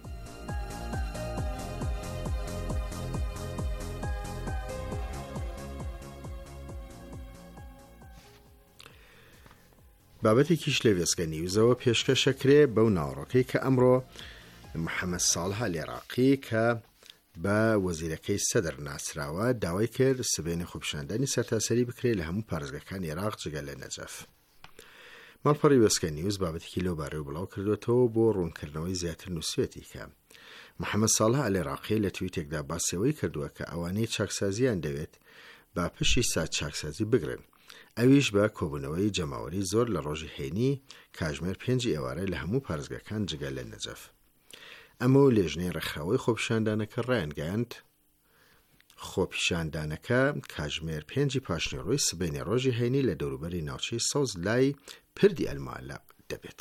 بابەتێکیش لە وێستگە نیوزەوە پێشکەشەکرێ بەو ناوەڕۆکەی کە ئەمڕۆ محەممەد ساڵح العێراقی کە بە وەزیرەکەی سەدر ناسراوە داوای کرد سبەینە خۆپیشاندانی سەرتاسەری بکرێت لە هەموو پارێزگاکانی عێراق جگە لە نەجەف. ماڵپەڕی وێسکە نیوز بابەتێکی لەوبارەی بڵاو کردوێتەوە بۆ ڕوونکردنەوەی زیاتر نووسێتی کە محەممەد ساڵح ئەلێراقی لە تویتێکدا باسیەوەی کردووە کە ئەوانەی چاکسازیان دەوێت با پشی سات چاکسازی بگرن، ئەویش بە کۆبوونەوەی جەماوەری زۆر لە ڕۆژی هێنی کاژمێر 5 ئێوارە لە هەموو پارێزگاکان جگە لە نەجەف. ئەمە و لێژنەی ڕێکخراوەی خۆپیشاندانەکە ڕایانگەیاند خۆپیشاندانەکە کاژمێر 5 پاشنیڕۆی سبەینی ڕۆژی هێنی لە دەوروبەری ناوچەی سەوز لای پردی ئەلماڵە دەبێت.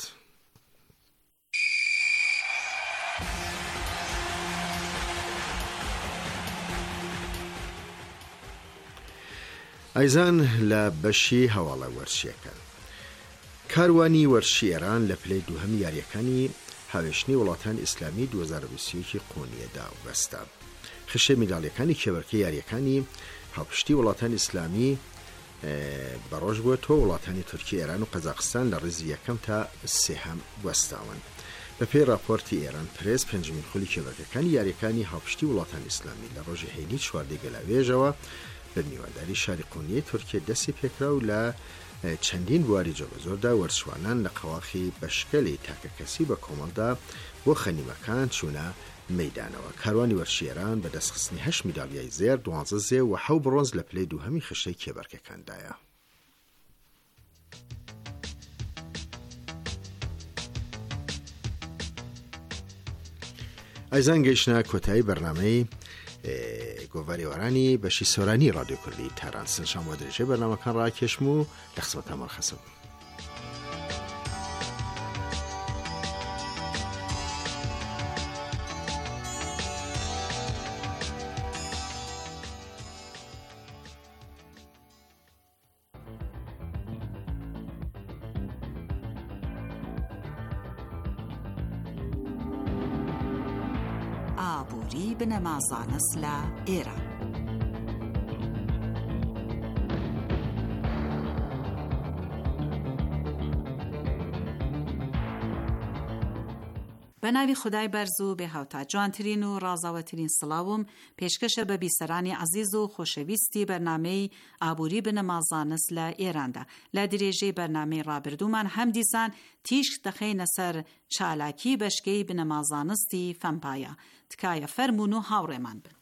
ئایزان لە بەشی هەواڵە وەرشیەکە کاروانی وەرشی ئێران لە پلەی دووهەمی یاریەکانی هاوێشتنی وڵاتانی ئیسلامی 2021 قۆنیەدا وەستا. خشە میداڵیەکانی کێبەرکە یاریەکانی هاوپشتی وڵاتانی ئیسلامی بەڕۆژ بووە تۆ وڵاتانی تورکی، ئێران و قەزاقستان لە ڕێزی یەکەم تا سێهەم وەستاون. بەپێی راپۆرتی ئێران پرێس پێنجمین خولی کێبەرکەکانی یاریەکانی هاوپشتی وڵاتانی ئیسلامی لە ڕۆژی هەینی 14 گەلاوێژەوە بە میوانداری شاری قۆنیەی تورکیە دەستی پێکرا و لە چەندین بواری جۆبەجۆردا وەرشوانان لە قەواخی بەشکەلی تاکە کەسی بە کۆمەڵدا بۆ خەنیمەکان چوونە مەیدانەوە. کاروانی وەرشی ئێران بە دەستخستنی 8 میدالیای زێر، 12 زێ و 7 برۆنز لە پلەی دووهەمی خشەی کێبەرکەکاندایە. ئایزان گەیشتە کۆتایی بەرنامەی گۆڤاریوارانی بەشی سۆرانی ڕادیۆ کوردی تاران. سنشان بۆ درێژەی بەرنامەکان ڕاکێشم و لە خزمەتتان مەرخەسم. ئابووری بنەما زانست لە ئێران. بە ناوی خودای بەرز و بێ هاوتا جوانترین و ڕازاوەترین سڵاوم پێشکەشە بە بیسەرانی عەزیز و خۆشەویستی بەرنامەی ئابووری بنەما زانست لە ئێراندا. لە درێژەی بەرنامەی ڕابردوومان هەم دیسان تیشک دەخەینە سەر چالاکی بەشکەی بنەما زانستی فەمپایە. تکایە فەرمون و هاوڕێمان بن.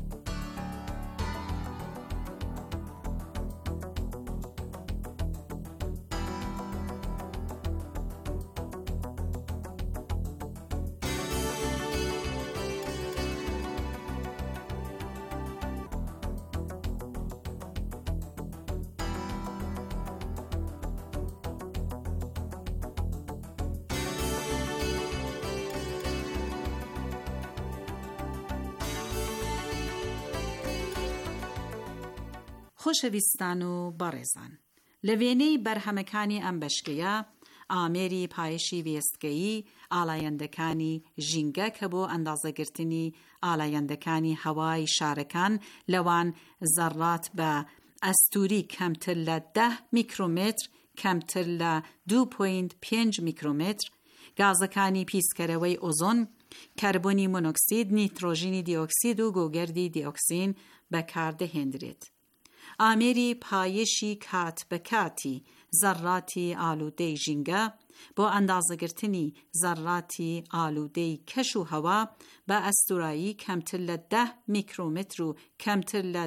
خۆشەویستان و بەڕێزان، لە وێنەی بەرهەمەکانی ئەم بەشکەیە ئامێری پایشی وێستگەیی ئالایەندەکانی ژینگە کە بۆ ئەندازەگرتنی ئالایەندەکانی هەوای شارەکان لەوان زەڕات بە ئەستوری کەمتر لە 10 میکرۆمتر کەمتر لە 2.5 میکرۆمتر، گازەکانی پیسکەرەوەی ئۆزۆن، کەربۆنی مۆنۆکسید، نیترۆژینی دیۆکسید و گۆگەردی دیۆکسین بەکاردەهێنرێت. ئامێری پایشی کات بە کاتی زەڕاتی ئالوودەی ژینگە بۆ ئەندازەگرتنی زەڕاتی ئالوودەی کەش و هەوا بە ئەستورایی کەمتر لە 10 میکرۆمتر و کەمتر لە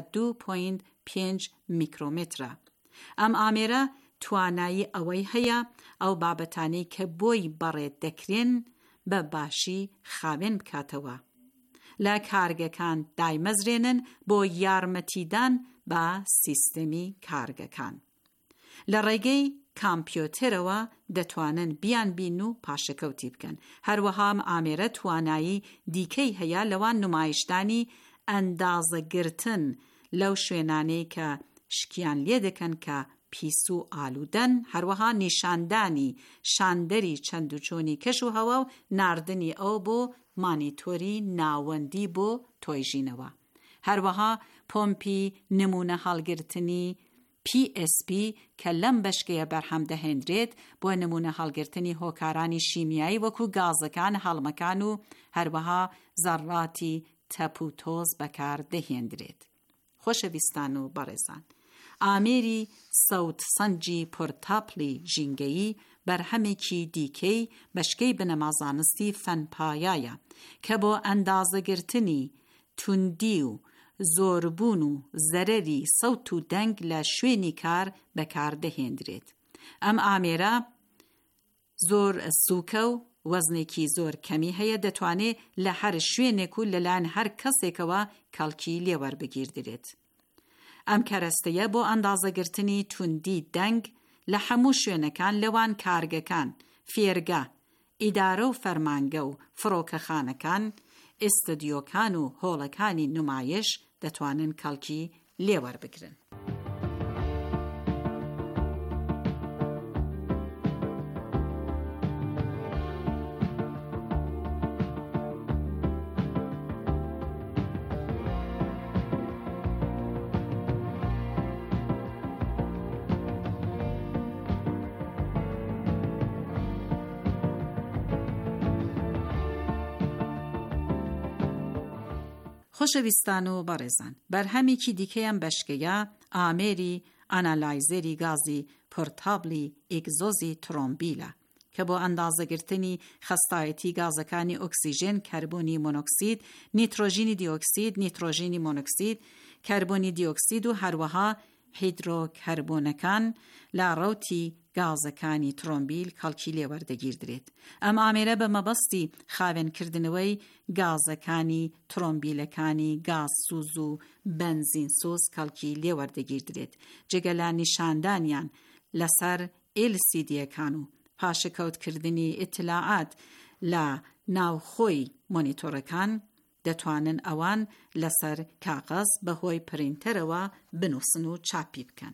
2.5 میکرۆمترە. ئەم ئامێرە توانایی ئەوەی هەیە ئەو بابەتانەی کە بۆی بەڕێت دەکرێن بە باشی خاوێن بکاتەوە، لە کارگەکان دایمەزرێنن بۆ یارمەتیدان بە سیستەمی کارگەکان. لە ڕێگەی کامپیۆتەرەوە دەتوانن بیان بین و پاشەکەوتی بکەن. هەروەها ئامێرە توانایی دیکەی هەیە لەوان نمایشدانی ئەندازەگرتن لەو شوێنانەی کە شکیان لێ دەکەن کە پیس و ئالودەن، هەروەها نیشاندانی شاندەری چەند و چۆنی کەش و هەوا و ناردنی ئەو بۆ مانیتۆری ناوەندی بۆ تۆیژینەوە. هەروەها پۆمپی نمونە هەڵگرتنی PSP کە لەم بەشکەیە بەرهەم دەهێنرێت بۆ نمونە هەڵگرتنی هۆکارانی شیمیایی وەکو گازەکان، هەڵمەکان و هەروەها زەڕاتی تەپ و تۆز بەکار دەهێنرێت. خۆشەویستان و بەڕێزان، ئامێری سەوت سەنجی پۆرتاپلی ژینگەیی بەرهەمێکی دیکەی بەشکەی بنەمازانستی فەنپایایە کە بۆ ئەندازەگرتنی توندی و زۆربوون و زەرەری سەوت و دەنگ لە شوێنی کار بەکاردەهێنرێت. ئەم ئامێرە زۆر سووکە و وەزنێکی زۆر کەمی هەیە، دەتوانێت لە هەر شوێنێک و لەلایەن هەر کەسێکەوە کەڵکی لێوەربگیردرێت. ئەم کەرەستەیە بۆ ئەندازەگرتنی توندی دەنگ لە هەموو شوێنەکان لەوان کارگەکان، فێرگا، ئیدارە و فەرمانگە و فڕۆکەخانەکان، ئێستدیۆکان و هۆڵەکانی نمایش دەتوانن کەڵکی لێوەربگرن. خۆشەویستان و بەڕێزان، بەرهەمێکی دیکەیان بەشکەیە ئامێری ئانالایزەری گازی پۆرتابلی ئیگزۆزی ترۆمبیلە کە بۆ ئەندازەگرتنی خەستایەتی گازەکانی ئۆکسیژن، کەربۆنی مۆنۆکسید، نیترۆژینی دیۆکسید، نیترۆژینی مۆنۆکسید، کەربۆنی دیۆکسید و هەروەها هیدرۆکەربۆنەکان لە ڕەوتی گازەکانی ترۆمبیل کەڵکی لێوەردەگیردرێت. ئەم ئامێرە بە مەبەستی خاوێنکردنەوەی گازەکانی ترۆمبیلەکانی گاز سوز و بنزین سوز کەڵکی لێوەردەگیردرێت، جگە لە نیشاندانیان لەسەر LCDەکان و پاشەکەوتکردنی ئیتلاعات لە ناوخۆی مۆنیتۆرەکان دەتوانن ئەوان لەسەر کاغەز بەهۆی پرینتەرەوە بنووسن و چاپی بکەن.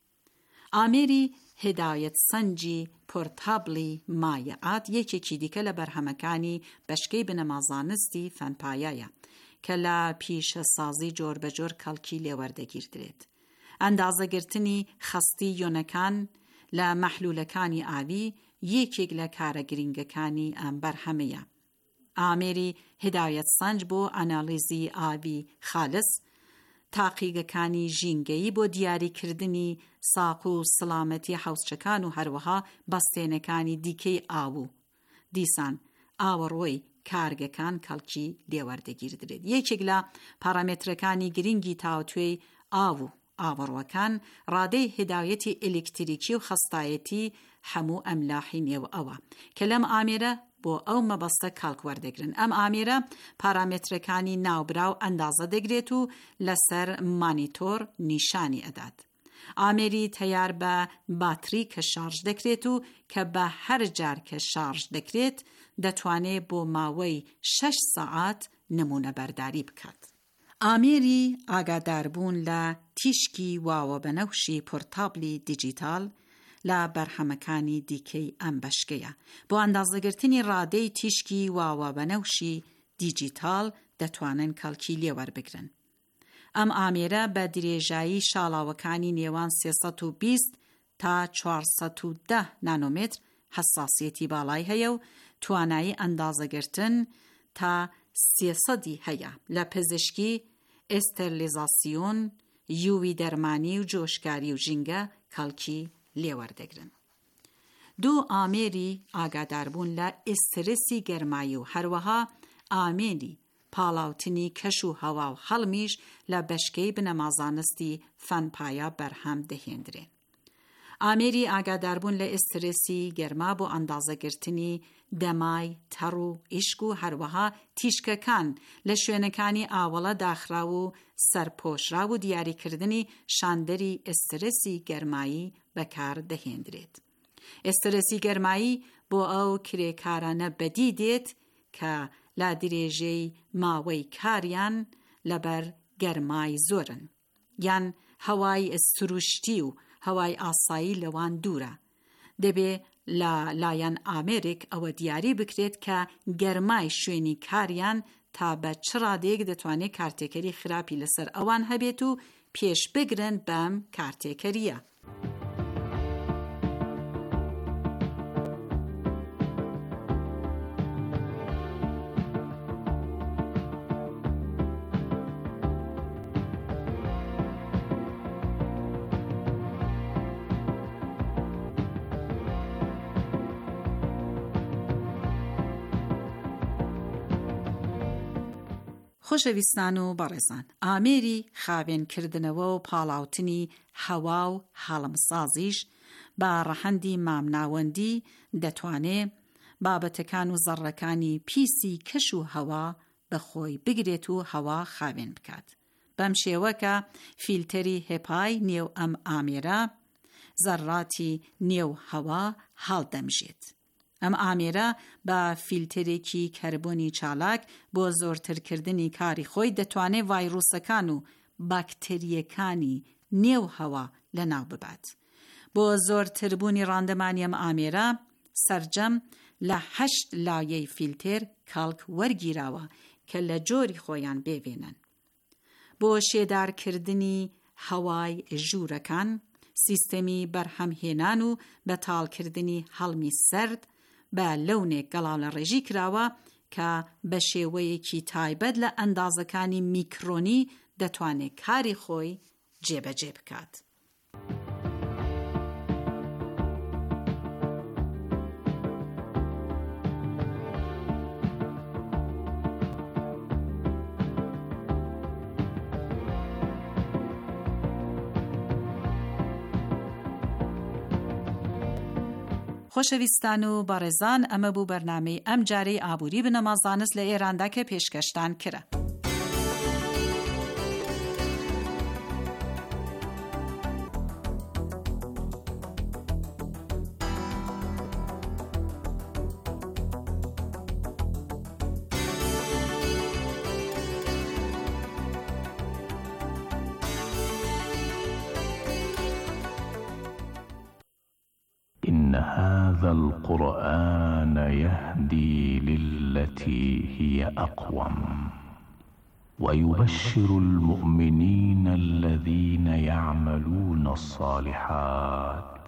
ئامێری هدایەت سەنجی پۆرتابلی مایعات یەکێکی دیکە لە بەرهەمەکانی بەشکەی بنەمازانستی فەنپایایە کە لە پیشەسازی جۆر بەجۆر کەڵکی لێوەردەگیردرێت. ئەندازەگرتنی خەستی یۆنەکان لە مەحلولەکانی ئاوی یەکێک لە کارە گرنگەکانی ئەم بەرهەمەیە. ئامێری هدایەت سەنج بۆ ئەنالیزی ئاوی خالص، تاقیگەکانی ژینگەیی بۆ دیاریکردنی ساق و سلامەتی حوزچەکان و هەروەها بەستێنەکانی دیکەی ئاو و دیسان ئاوەڕۆی کارگەکان کەڵکی لێوەردەگیردرێت. یەکێک لە پارامێترەکانی گرنگی تاوتوێی ئاو و ئاوەڕۆکان ڕادەی هدایەتی ئلکتریکی و خەستایەتی هەموو ئەملاحی نێو ئەوە کە لەم ئامێرە بۆ ئەو مەبەستە کاڵک وەردەگرن. ئەم ئامێرە پارامێترەکانی ناوبراو ئەندازە دەگرێت و لەسەر مانیتۆر نیشانی ئەدات. ئامێری تەیار بە باتری کە شارژ دەکرێت و کە بە هەر جار کە شارژ دەکرێت دەتوانێت بۆ ماوەی 6 سەعات نمونە بەرداری بکات. ئامێری ئاگاداربوون لە تیشکی واوە بەنەوشی پۆرتابلی دیجیتال لە بەرهەمەکانی دیکەی ئەم بەشکەیە بۆ ئەندازەگرتنی ڕادەی تیشکی واوە بەنەوشی دیجیتال دەتوانن کەڵکی لێوەربگرن. ئەم ئامێرە بە درێژایی شاڵاوەکانی نێوان 320 تا 410 نانۆمتر حساسیەتی باڵای هەیە و توانایی ئەندازەگرتن تا 300 هەیە لە پزیشکی، ئێستەرلیزاسیۆن، یووی دەرمانی و جۆشکاری و ژینگە کەڵکی لێوەردەگرن. دوو ئامێری ئاگاداربوون لە ئسترسی گەرمایی و هەروەها ئامێری پاڵاوتنی کەش و هەوا و هەڵمیش لە بەشکەی بنەمازانستی فەنپایا بەرهەم دەهێنرێن. ئامێری ئاگاداربوون لە ئسترسی گەرما بۆ ئەندازەگرتنی دەمای، تەڕ و ئیشک و هەروەها تیشکەکان لە شوێنەکانی ئاوەڵە داخرا و سەرپۆشرا و دیاریکردنی شاندەری ئسترسی گەرمایی بەکار دەهێنرێت. ئسترسی گەرمایی بۆ ئەو کرێکارانە بەدی دێت کە لا درێژەی ماوەی کاریان لەبەر گەرمای زۆرن یان هەوای سروشتی و هەوای ئاسایی لەوان دوورە. دەبێ لە لایەن ئامێرێک ئەوە دیاری بکرێت کە گەرمای شوێنی کاریان تا بە چ ڕادەیەک دەتوانێت کارتێکەری خراپی لەسەر ئەوان هەبێت و پێش بگرن بەم کارتێکەریە. خۆشەویستان و بەڕێزان، ئامێری خاوێنکردنەوە و پاڵاوتنی هەوا و هەڵمسازیش بە ڕەحەندی مامناوەندی دەتوانێت بابەتەکان و زەڕەکانی پیسی کەش و هەوا بەخۆی بگرێت و هەوا خاوێن بکات. بەم شێوەکە فیلتەری هێپای نێو ئەم ئامێرە زەڕاتی نێو هەوا هەڵدەمژێت. ئەم ئامێرە بە فیلترێکی کەربۆنی چالاک بۆ زۆرترکردنی کاری خۆی دەتوانێت ڤایرۆسەکان و باکتریەکانی نێو هەوا لەناو ببات. بۆ زۆرتربوونی ڕاندەمانی ئەم ئامێرە سەرجەم لە 8 لایەی فیلتر کەڵک وەرگیراوە کە لە جۆری خۆیان بێوێنن. بۆ شێدارکردنی هەوای ژوورەکان، سیستەمی بەرهەمهێنان و بەتاڵکردنی هەڵمی سرد بە لەونێک گەڵاو لە ڕێژی کراوە کە بە شێوەیەکی تایبەت لە ئەندازەکانی میکرۆنی دەتوانێت کاری خۆی جێبەجێ بکات. خۆشەویستان و بەڕێزان، ئەمە بوو بەرنامەی ئەم جارەی ئابووری بنەمازانست لە ئێراندا کە پێشکەشتان کرا. إن هذا القرآن يهدي للتي هي أقوم ويبشر المؤمنين الذين يعملون الصالحات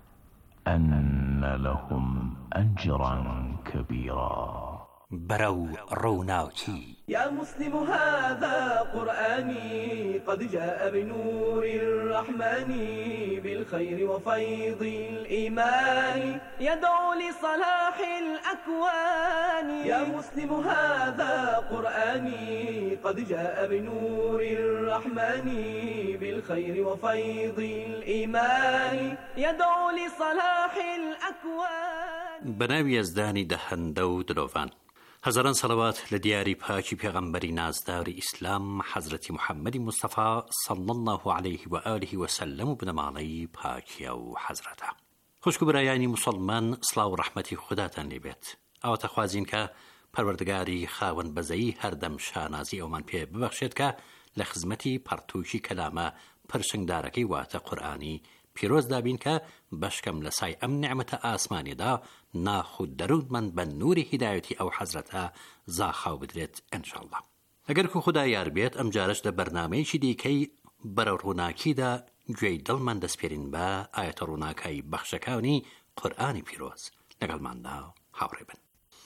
أن لهم أجرا كبيرا. برو روناوكي يا مسلم هذا قرآني قد جاء بنور الرحمن بالخير وفيض الإيمان يدعو لصلاح الأكوان. يا مسلم هذا قرآني قد جاء بنور الرحمن بالخير وفيض الإيمان يدعو لصلاح الأكوان. بناوي يزداني دهندو دلوفان هزاران صلوات لدياري پاکی پیغمبری نازدار اسلام حضرت محمد مصطفى صلى الله عليه وآله وسلم بنماني پاکی او حضرته. خوشکو برایانی مسلمان صلاة و رحمتی خداتان لبیت. او تخوازین که پروردگاری خاون بزایی هر دم شانازی او من پی ببخشید که لخزمتی پرتوشی کلامه پرشنگدارکی وات قرآنی پیروز دابین که بشکم لسای ام نعمت آسمانی دا ناخود درون من بن نور هدایتی او حضرتها زاخاو بدرێت انشاءالله. اگر که خدا یار بیت ام جارش دا برنامهی دیکی بر روناکی دا گوی دل من دسپیرین با آیت روناکی بخشکاونی قرآنی پیروز لگل من دا حاوری بن.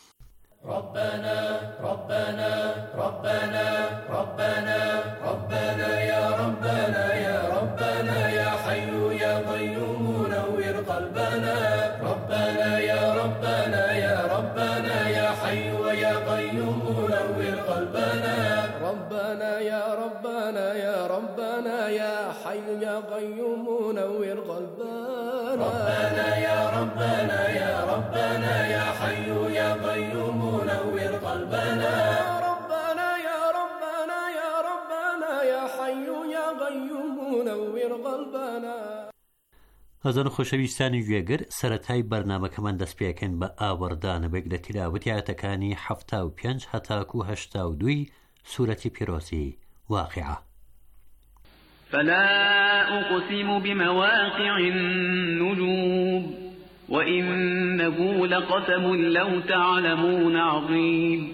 ربنا ربنا ربنا ربنا ربنا يا ربنا يا ربنا يا حي يا قيوم نور قلبنا. ربنا يا ربنا يا ربنا يا حي يا قيوم نور قلبنا. ربنا يا ربنا يا ربنا يا حي يا قيوم نور قلبنا. ربنا يا ربنا يا ربنا يا حي يا قيوم نور قلبنا. ربنا يا ربنا يا ربنا يا حي يا قيوم نور قلبنا. هەزان خۆشەویستانی گوێگر سەرەتای بەرنامەکەمان دەست پێکەن بە ئاوەردانەبێک لە تیلاوەتی ئاەتەکانی 75 هەتاکو 82 سوورەتی پیرۆزی واقعە. فلا أقسم بمواقع النجوم وإنه لقسم لو تعلمون عظيم.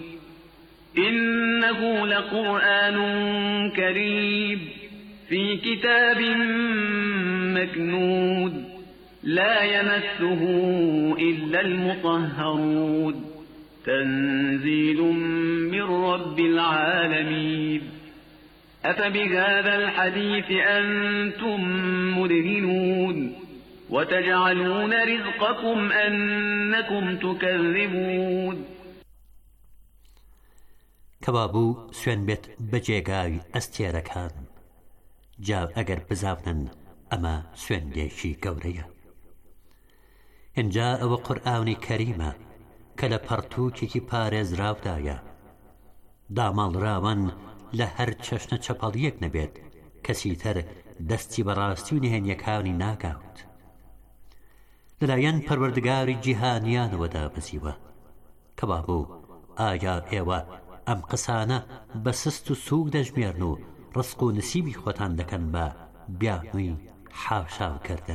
إنه لقرآن كريم في كتاب مكنون لا يمسه إلا المطهرون تنزيل من رب العالمين. أفبهذا الحديث أنتم مدهنون وتجعلون رزقكم أنكم تكذبون. کە بابوو سوێن بێت بە جێگاوی ئەستێرەکان. جا ئەگەر بزاونن ئەمە سوێندێکی گەورەیە. اینجا ئەوە قورئانی کەریمە کە لە پەرتووکێکی پارێزراودایە. داماڵراون لە هەر چەشنە چەپەڵیەک نەبێت کەسی تر دەستی بەڕاستی و نهێنیەکانی ناگاوت. لەلایەن پەروەردگاری جیهانیانەوەدا بەزیوە کە بابوو ئایا ئێوە ئەم قسانە بە سست و سووک دەژمێرن و ڕزق و نسیبی خۆتان دەکەن بە بیانووی حاشاکردن.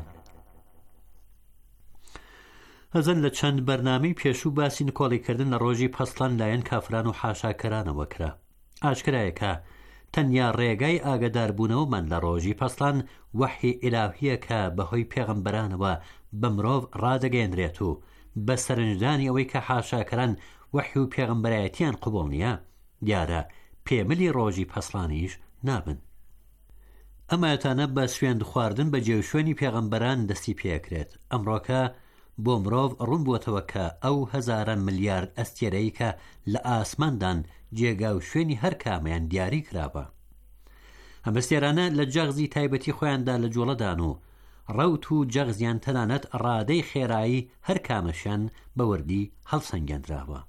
ئەزەن لە چەند بەرنامەی پێشوو باسی نکۆڵیکردن لە ڕۆژی پەسڵان لایەن کافران و حاشاکەرانەوە کرا. ئاشکرایە کە تەنیا ڕێگای ئاگاداربوونەوەمان لە ڕۆژی پەسڵان وەحی ئیلاهیە کە بەهۆی پێغەمبەرانەوە بە مرۆڤ ڕادەگەێنرێت و بە سەرنجدانی ئەوەی کە حاشاکەران وەحی و پێغەمبەرایەتیان قبوڵ نییە، دیارە پێمەلی ڕۆژی پەسڵانیش نابن. ئەمایەتانە بە سوێند خواردن بە جێوشوێنی پێغەمبەران دەستی پێکرێت. ئەمڕۆکە بۆ مرۆڤ ڕوون بووەتەوە کە ئەو هەزارە ملیارد ئەستێرەی کە لە ئاسماندان جێگا و شوێنی هەر کامیان دیاری کرابە. ئەم ئەستێرانە لە جەغزی تایبەتی خۆیاندا لە جوڵەدان و ڕەوت و جەغزیان تەنانەت ڕادەی خێرایی هەر کامەشیان بە وردی هەڵسەنگێنراوە.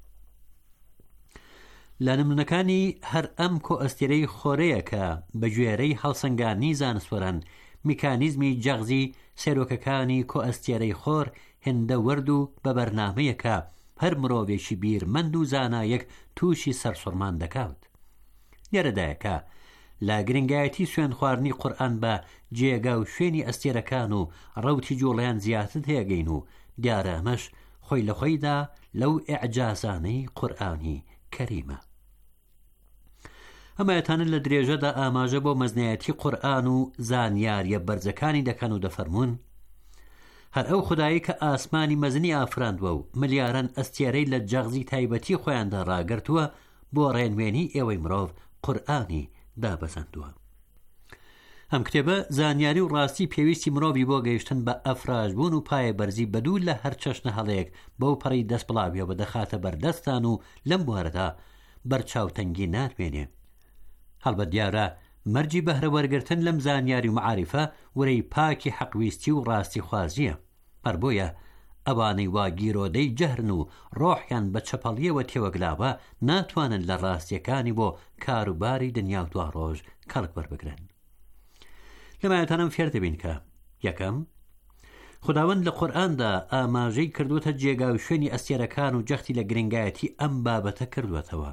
لە نمونەکانی هەر ئەم کۆ ئەستێرەی خۆرەیە کە بە گوێرەی هەڵسەنگانی زانستوەران میکانیزمی جەغزی سێرۆکەکانی کۆ ئەستێرەی خۆر هێندە ورد و بە بەرنامەیەکە هەر مرۆڤێکی بیرمەند و زانایەک تووشی سەرسوڕمان دەکات. لێرەدایەکە لە گرنگایەتی سوێن خواردنی قورئان بە جێگا و شوێنی ئەستێرەکان و ڕەوتی جوڵیان زیاتر هێگەین و دیارە ئەمەش خۆی لە خۆیدا لەو ئیعجازانەی قورئانی کەریمە. ئەمایەتانە لە درێژەدا ئاماژە بۆ مەزنایەتی قورئان و زانیاریە بەرزەکانی دەکەن و دەفەرمون هەر ئەو خودایی کە ئاسمانی مەزنی ئافراندووە و ملیاران ئەستێرەی لە جەغزی تایبەتی خۆیاندا ڕاگرتووە بۆ ڕێنوێنی ئێوەی مرۆڤ قورئانی دابەزاندووە. ئەم کتێبە زانیاری و ڕاستی پێویستی مرۆڤی بۆ گەیشتن بە ئەفراژبوون و پایە بەرزی بەدوو لە هەر چەشنە هەڵەیەک بەو پەڕی دەست بڵاویەوە دەخاتە بەردەستان و لەم بوارەدا بەرچاوتەنگی ناتوێنێ. هەڵبەت دیارە مەرجی بەهرە وەرگرتن لەم زانیاری و معارفە وەرەی پاکی حەقویستی و ڕاستی خوازیە. هەر بۆیە ئەوانەی وا گیرۆدەی جەهرن و ڕۆحیان بە چەپەڵیەوە تێوەگلاوە ناتوانن لە ڕاستیەکانی بۆ کاروباری دنیا و دوا ڕۆژ کەڵک وەربگرن. لەمایەتانم فێر دەبین کە یەکەم خوداوەند لە قورئاندا ئاماژەی کردوتە جێگا و شوێنی ئەستێرەکان و جەختی لە گرنگایەتی ئەم بابەتە کردوێتەوە.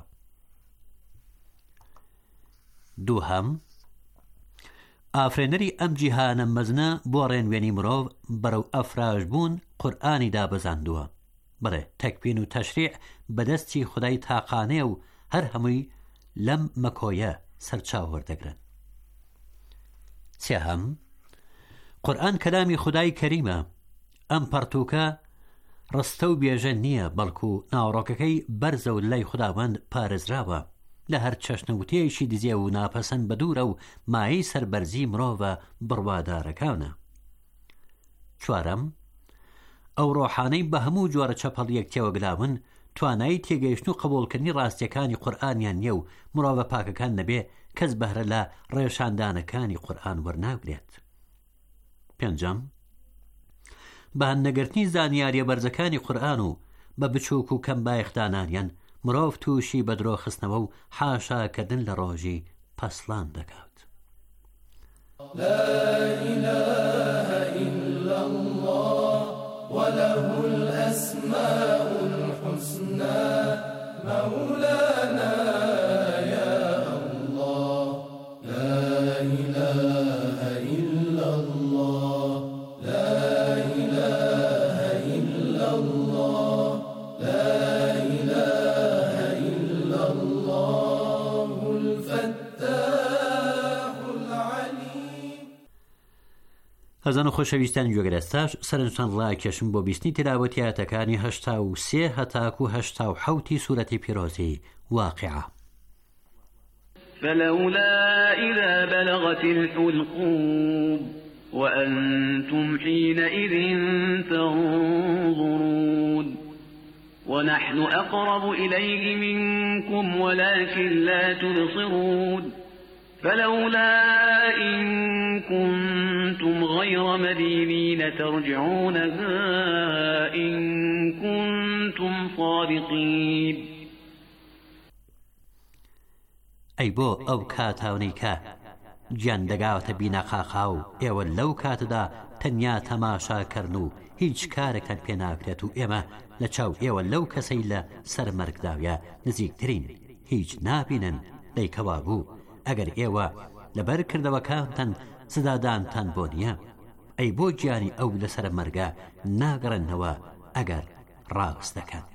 دووهەم ئافرێنەری ئەم جیهانە مەزنە بۆ ڕێنوێنی مرۆڤ بەرەو ئەفراژ بوون قورئانی دابەزاندووە. بەڵێ تەکبین و تەشریع بەدەستی خودای تاقانێ و هەر هەمووی لەم مەکۆیە سەرچاو وەردەگرن. سێهەم قورئان کەلامی خودای کەریمە. ئەم پەرتووکە ڕستە و بێژە نییە، بەڵکو ناوڕۆکەکەی بەرزە و لای خوداوەند پارێزراوە. لە هەر چەشنەوتەیەکی دزیە و ناپەسەند بە دوورە و مایەی سەربەرزی مرۆڤە بڕوادارەکانە. چوارەم ئەو ڕۆحانەی بە هەموو جۆرە چەپەڵیەک تێوەگلاون توانایی تێگەیشتن و قبوڵکردنی ڕاستیەکانی قورئانیان نییە و مرۆڤە پاکەکان نەبێ کەس بەهرە لە ڕێشاندانەکانی قورئان وەرناگرێت. پێنجەم بە هەندەگرتنی زانیاریە بەرزەکانی قورئان و بە بچووک و کەم بایەخدانانیان مرۆڤ تووشی بە درۆخستنەوە و حاشاکردن لە ڕۆژی پەسڵان دەکات. لا إله إلا الله وله الأسماء الحسنى مولانا يا الله لا إله إلا الله لا إله إلا الله لا إله إلا الله الفتاح العليم. هەزان و خۆشەویستانی گوێگرەستاش سەرنجتان ڕاکێشم بۆ بیستنی تلاوەتیاتەکانی 83 هەتاکو 87 سوورەتی پیرۆزی واقعە. فلولا إذا بلغت الحلقوم وأنتم حينئذ تنظرون ونحن أقرب إليه منكم ولكن لا تبصرون فلولا إن كنتم غير مدينين ترجعونها إن كنتم صادقين ئەی بۆ ئەو کاتاونەی کە گیان دەگاوەتە بینەقاقا و ئێوە لەو کاتەدا تەنیا تەماشاکردن و هیچ کارێکتان پێ ناکرێت و ئێمە لە چاو ئێوە لەو کەسەی لە سەر مەرگداویە نزیکترین هیچ نابینن دەیکەوا بوو ئەگەر ئێوە لەبەر کردەوەکانتان سزادانتان بۆ نییە ئەی بۆ گیانی ئەو لەسەر مەرگە ناگەڕنەوە ئەگەر ڕاست دەکەن.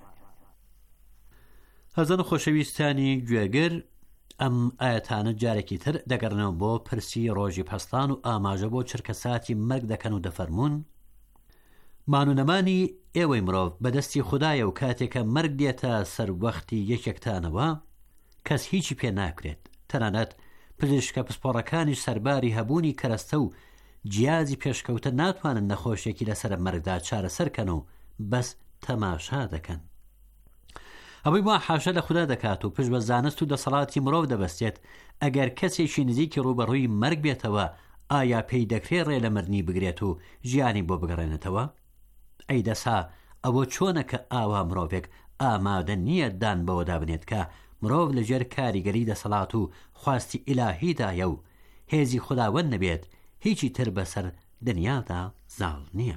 هەزان خۆشەویستانی گوێگر ئەم ئاەتانە جارێکی تر دەگەڕنەوە بۆ پرسی ڕۆژی پەستان و ئاماژە بۆ چرکە ساتی مەرگ دەکەن و دەفەرمونون مانونەمانی ئێوەی مرۆڤ بەدەستی خوددایە و کاتێکە مەرگ دێتە سەر وەختی یەکێکتانەوە کەس هیچی پێ ناکرێت تەنانەت پزیشکە پسپۆڕەکانی سەرباری هەبوونی کەرەستە و جیازی پێشکەوتە ناتوانن نەخۆشیێکی لەسەر مەرگدا چارەسەرکەن و بەس تەماشا دەکەن. ئەوەی وا حاشە لە خوددا دەکات و پشت بە زانست و دەسەڵاتی مرۆڤ دەبەستێت ئەگەر کەسێکی نزیکی ڕوبەڕووی مەرگ بێتەوە ئایا پێی دەکرێت ڕێ لە مردنی بگرێت و ژیانی بۆ بگەڕێنێتەوە؟ ئەی دەسا ئەوە چۆنە کە ئاوا مرۆڤێک ئامادە نییە دان بەوە دابنێت کە مرۆڤ لەژێر کاریگەری دەسەڵات و خواستی ئیلاهیدایە و هێزی خوداوەند نەبێت هیچی تر بەسەر دنیادا زاڵ نییە.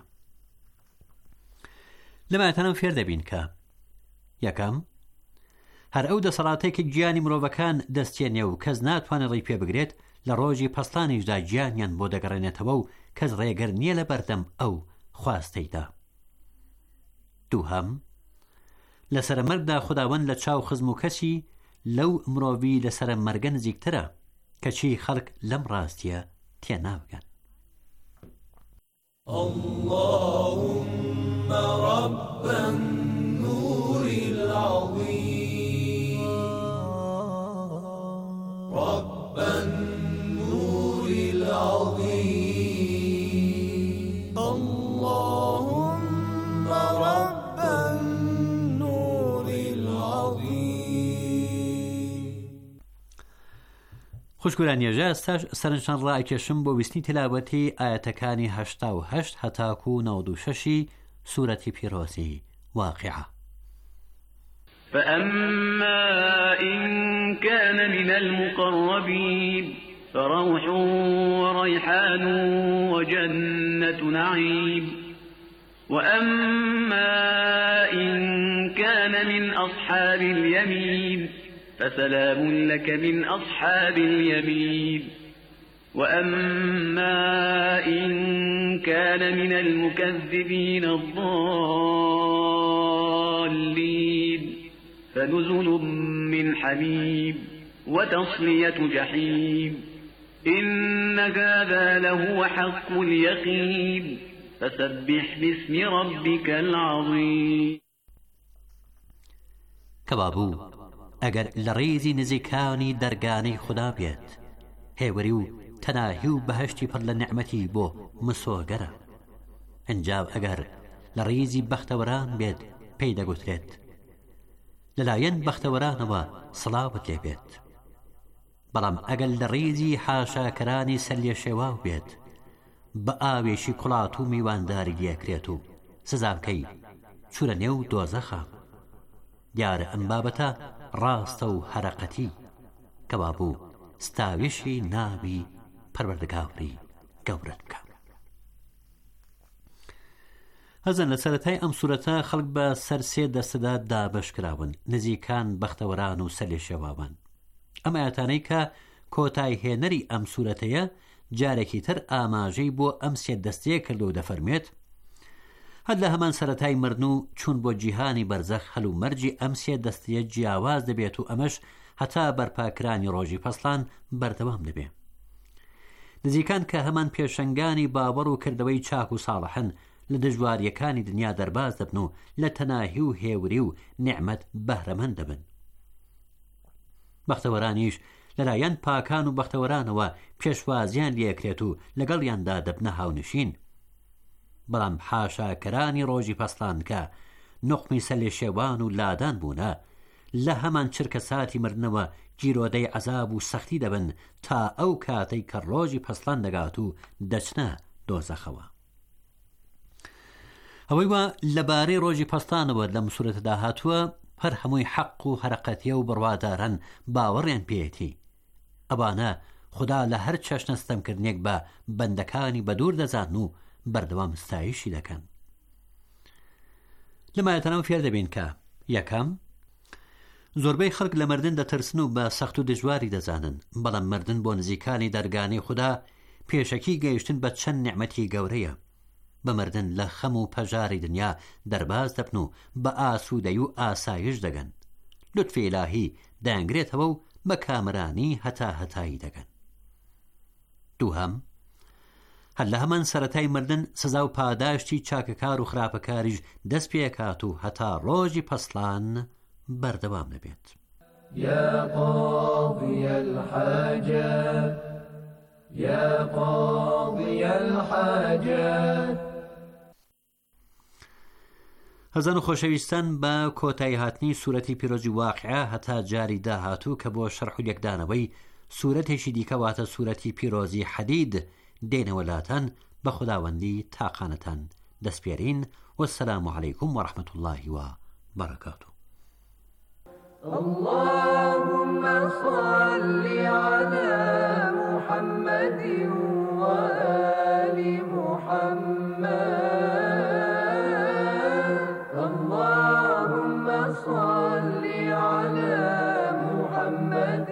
لەمایەتانم فێر دەبین کە یەکەم هەر ئەو دەسەڵاتێکی گیانی مرۆڤەکان دەستێنێ و کەس ناتوانێت ڕێی پێ بگرێت لە ڕۆژی پەستانیشدا گیانیان بۆ دەگەڕێنێتەوە و کەس ڕێگەر نییە لە بەردەم ئەو خواستەیدا. دووهەم لەسەر مەرگدا خوداوەند لە چاو خزم و کەسی لەو مرۆڤی لەسەر مەرگە نزیکترە کەچی خەڵک لەم ڕاستیە تێناوگەن. اللهم رب النور العظيم رب النور العظيم اللهم رب النور العظيم. خوشگوران ێژە ئێستاش سەرنجان ڕائکێشم بۆ ویستنی تلاوەتی ئاەتەکانی 88 هەتاکو 96 سوورەتی پیرۆزی واقعە. فأما إن كان من المقربين فروح وريحان وجنة نعيم وأما إن كان من أصحاب اليمين فسلام لك من أصحاب اليمين وأما إن كان من المكذبين الضالين فنزل من حميم وتصلية جحيم إن هذا لهو حق اليقين فسبح باسم ربك العظيم. كبابو ئەگەر لە ڕێزی نزیکانی دەرگانەی خوددا بێت هێوەری و تەناهی و بەهەشتی پڕ لە نعمەتی بۆ مسۆگەرە ئەنجاو ئەگەر لە ڕێزی بەختەوەران بێت پێی دەگوترێت لەلایەن بەختەوەرانەوە سڵاوت لێ بێت. بەڵام ئەگەر لە ڕێزی حاشاکەرانی سەرلێ شێواو بێت بە ئاوێشی کوڵات و میوانداری لێکرێت و سزاکەی چورە نێو دۆزەخە. دیارە ئەم بابەتە ڕاستە و هەرەقەتی کە بابوو ستاویشی ناوی پەروەردگاری گەورە بکە. هەزن لە سەرەتای ئەم سوورەتە خەڵک بە سەر سێ دەستەدا دابەشکراون نزیکان بەختەوەران و سەرلێشێواوان. ئەم ئاەتانەی کە کۆتای هێنەری ئەم سوورەتەیە جارێکی تر ئاماژەی بۆ ئەم سێ دەستەیە کردو و دەفەرمێت هەد لە هەمان سەرەتای مردن و چوون بۆ جیهانی بەرزەخ هەلو مەرجی ئەم سێ دەستەیە جیاواز دەبێت و ئەمەش هەتا بەرپاکرانی ڕۆژی پەسڵان بەردەوام دەبێت. نزیکان کە هەمان پێشەنگانی باوەڕ و کردەوەی چاک و ساڵحن لە دژواریەکانی دنیا دەرباز دەبن و لە تەناهی و هێوری و نعمەت بەهرەمەند دەبن. بەختەوەرانیش لەلایەن پاکان و بەختەوەرانەوە پێشوازیان لێکرێت و لەگەڵیاندا دەبنە هاونشین. بەڵام حاشاکەرانی ڕۆژی پەسڵان کە نوقمی سەرلێشێوان و لادان بوونە لە هەمان چرکە ساتی مردنەوە گیرۆدەی عەزاب و سەختی دەبن تا ئەو کاتەی کە ڕۆژی پەسڵان دەگات و دەچنە دۆزەخەوە. ئەوەی وە لەبارەی ڕۆژی پەسڵانەوە لەم سوورەتەدا هاتووە هەر هەمووی حەق و هەرەقەتیە و بڕوادارن باوەڕیان پێیەتی. ئەوانە خدا لە هەر چەشنە ستەمکردنێک بە بەندەکانی بەدوور دەزان و بەردەوام ستایشی دەکەن. لەمایەتەنەوە فێر دەبین کە یەکەم، زۆربەی خەڵک لە مردن دەترسن و بە سەخت و دژواری دەزانن، بەڵام مردن بۆ نزیکانی دەرگانەی خدا پێشەکی گەیشتن بە چەند نعمەتی گەورەیە. بە مردن لە خەم و پەژاری دنیا دەرباز دەبن و بە ئاسوودەی و ئاسایش دەگەن. لوتفی ئیلاهی دەیانگرێتەوە و بە کامرانی هەتایی دەگەن. دووهەم، هەر لە هەمان سەرەتای مردن سزا و پاداشتی چاکەکار و خراپەکاریش دەست پێکات و هەتا ڕۆژی پەسڵان بەردەوام دەبێت. يا قاضي الحاجات يا قاضي الحاجات. هەزان و خۆشەویستان، بە کۆتایی هاتنی سوورەتی پیرۆزی واقعە هەتا جاری داهاتوو کە بۆ شەرح و یەکدانەوەی سوورەتێکی دیکە واتە سوورەتی پیرۆزی حەدید دێنەوەلاتان بە خوداوەندی تاقانەتان دەستپێرین. وەسەلام عەلەیکم وەڕەحمەت اللهی وبەرەکاتوه. اللهم صل على محمد وآل محمد. اللهم صل على محمد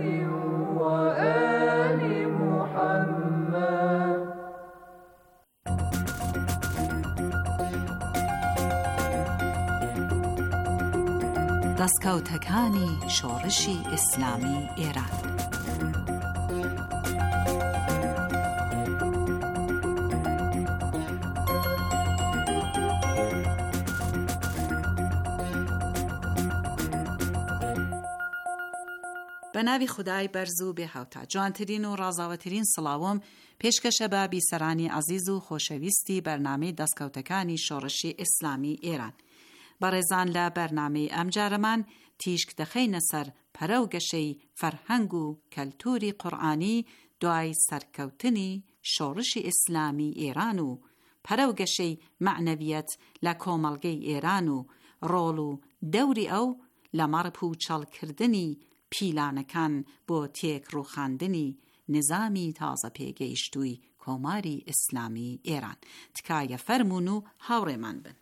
وآل محمد. دەستکەوتەکانی شۆڕشی ئیسلامی ئێران. بە ناوی خودای بەرز و بێهاوتا، جوانترین و ڕازاوەترین سڵاوم پێشکەشە بە بیسەرانی عەزیز و خۆشەویستی بەرنامەی دەستکەوتەکانی شۆڕشی ئیسلامی ئێران. بەڕێزان، لە بەرنامەی ئەمجارەمان تیشک دەخەینە سەر پەرەوگەشەی فەرهەنگ و کەلتوری قورئانی دوای سەرکەوتنی شۆڕشی ئیسلامی ئێران و پەرەوگەشەی معنەویەت لە کۆمەڵگەی ئێران و ڕۆڵ و دەوری ئەو لە مەڕپ و چەڵکردنی پیلانەکان بۆ تێک ڕووخاندنی نظامی تازە پێگەیشتووی کۆماری ئیسلامی ئێران. تکایە فەرمون و هاوڕێمان بن.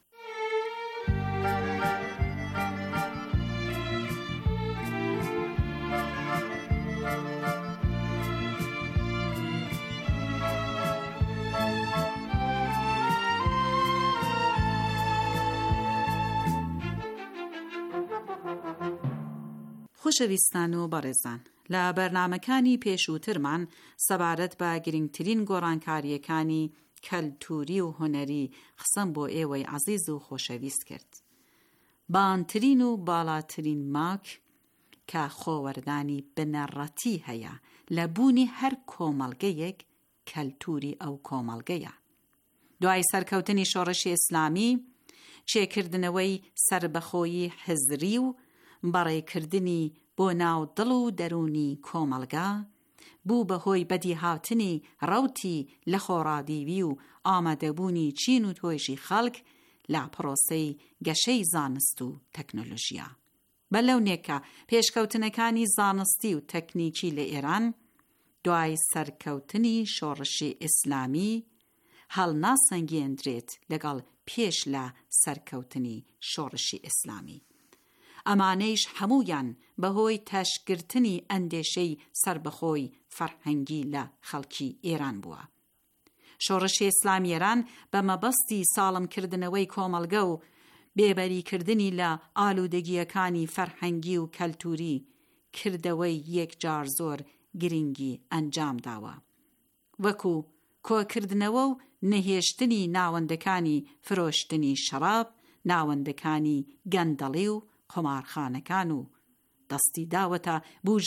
خۆشەویستان و بەڕێزان، لە بەرنامەکانی پێشووترمان سەبارەت بە گرنگترین گۆڕانکاریەکانی کەلتوری و هونەری قسەم بۆ ئێوەی عەزیز و خۆشەویست کرد. بانترین و باڵاترین ماک کە خۆوەردانی بنەڕەتی هەیە لە بوونی هەر کۆمەڵگەیەک کەلتوری ئەو کۆمەڵگەیە. دوای سەرکەوتنی شۆڕشی ئیسلامی، چێکردنەوەی سربەخۆیی حزری و بەڕێکردنی بۆ ناو دڵ و دەرونی کۆمەڵگا بوو بەهۆی بەدیهاتنی ڕەوتی لە خۆڕادیوی و ئامادەبوونی چین و تۆژی خەڵک لە پرۆسەی گەشەی زانست و تەکنۆلۆژیا. بەلەونێکە پێشکەوتنەکانی زانستی و تەکنیکی لە ئێران دوای سەرکەوتنی شۆڕشی ئیسلامی هەڵناسەنگێندرێت لەگەڵ پێش لە سەرکەوتنی شۆڕشی ئیسلامی. ئەمانەیش هەموویان بەهۆی تەشگرتنی ئەندێشەی سربەخۆی فەرهەنگی لە خەڵکی ئێران بووە. شۆڕشی ئیسلامی ئێران بە مەبەستی ساڵمکردنەوەی کۆمەڵگە و بێبەریکردنی لە ئالوودەگیەکانی فەرهەنگی و کەلتوری کردەوەی یەکجار زۆر گرنگی ئەنجام داوە، وەکو کۆکردنەوە و نەهێشتنی ناوەندەکانی فرۆشتنی شەراب، ناوەندەکانی گەندەڵی و قمارخانەکان و دەستی داوەتە بوو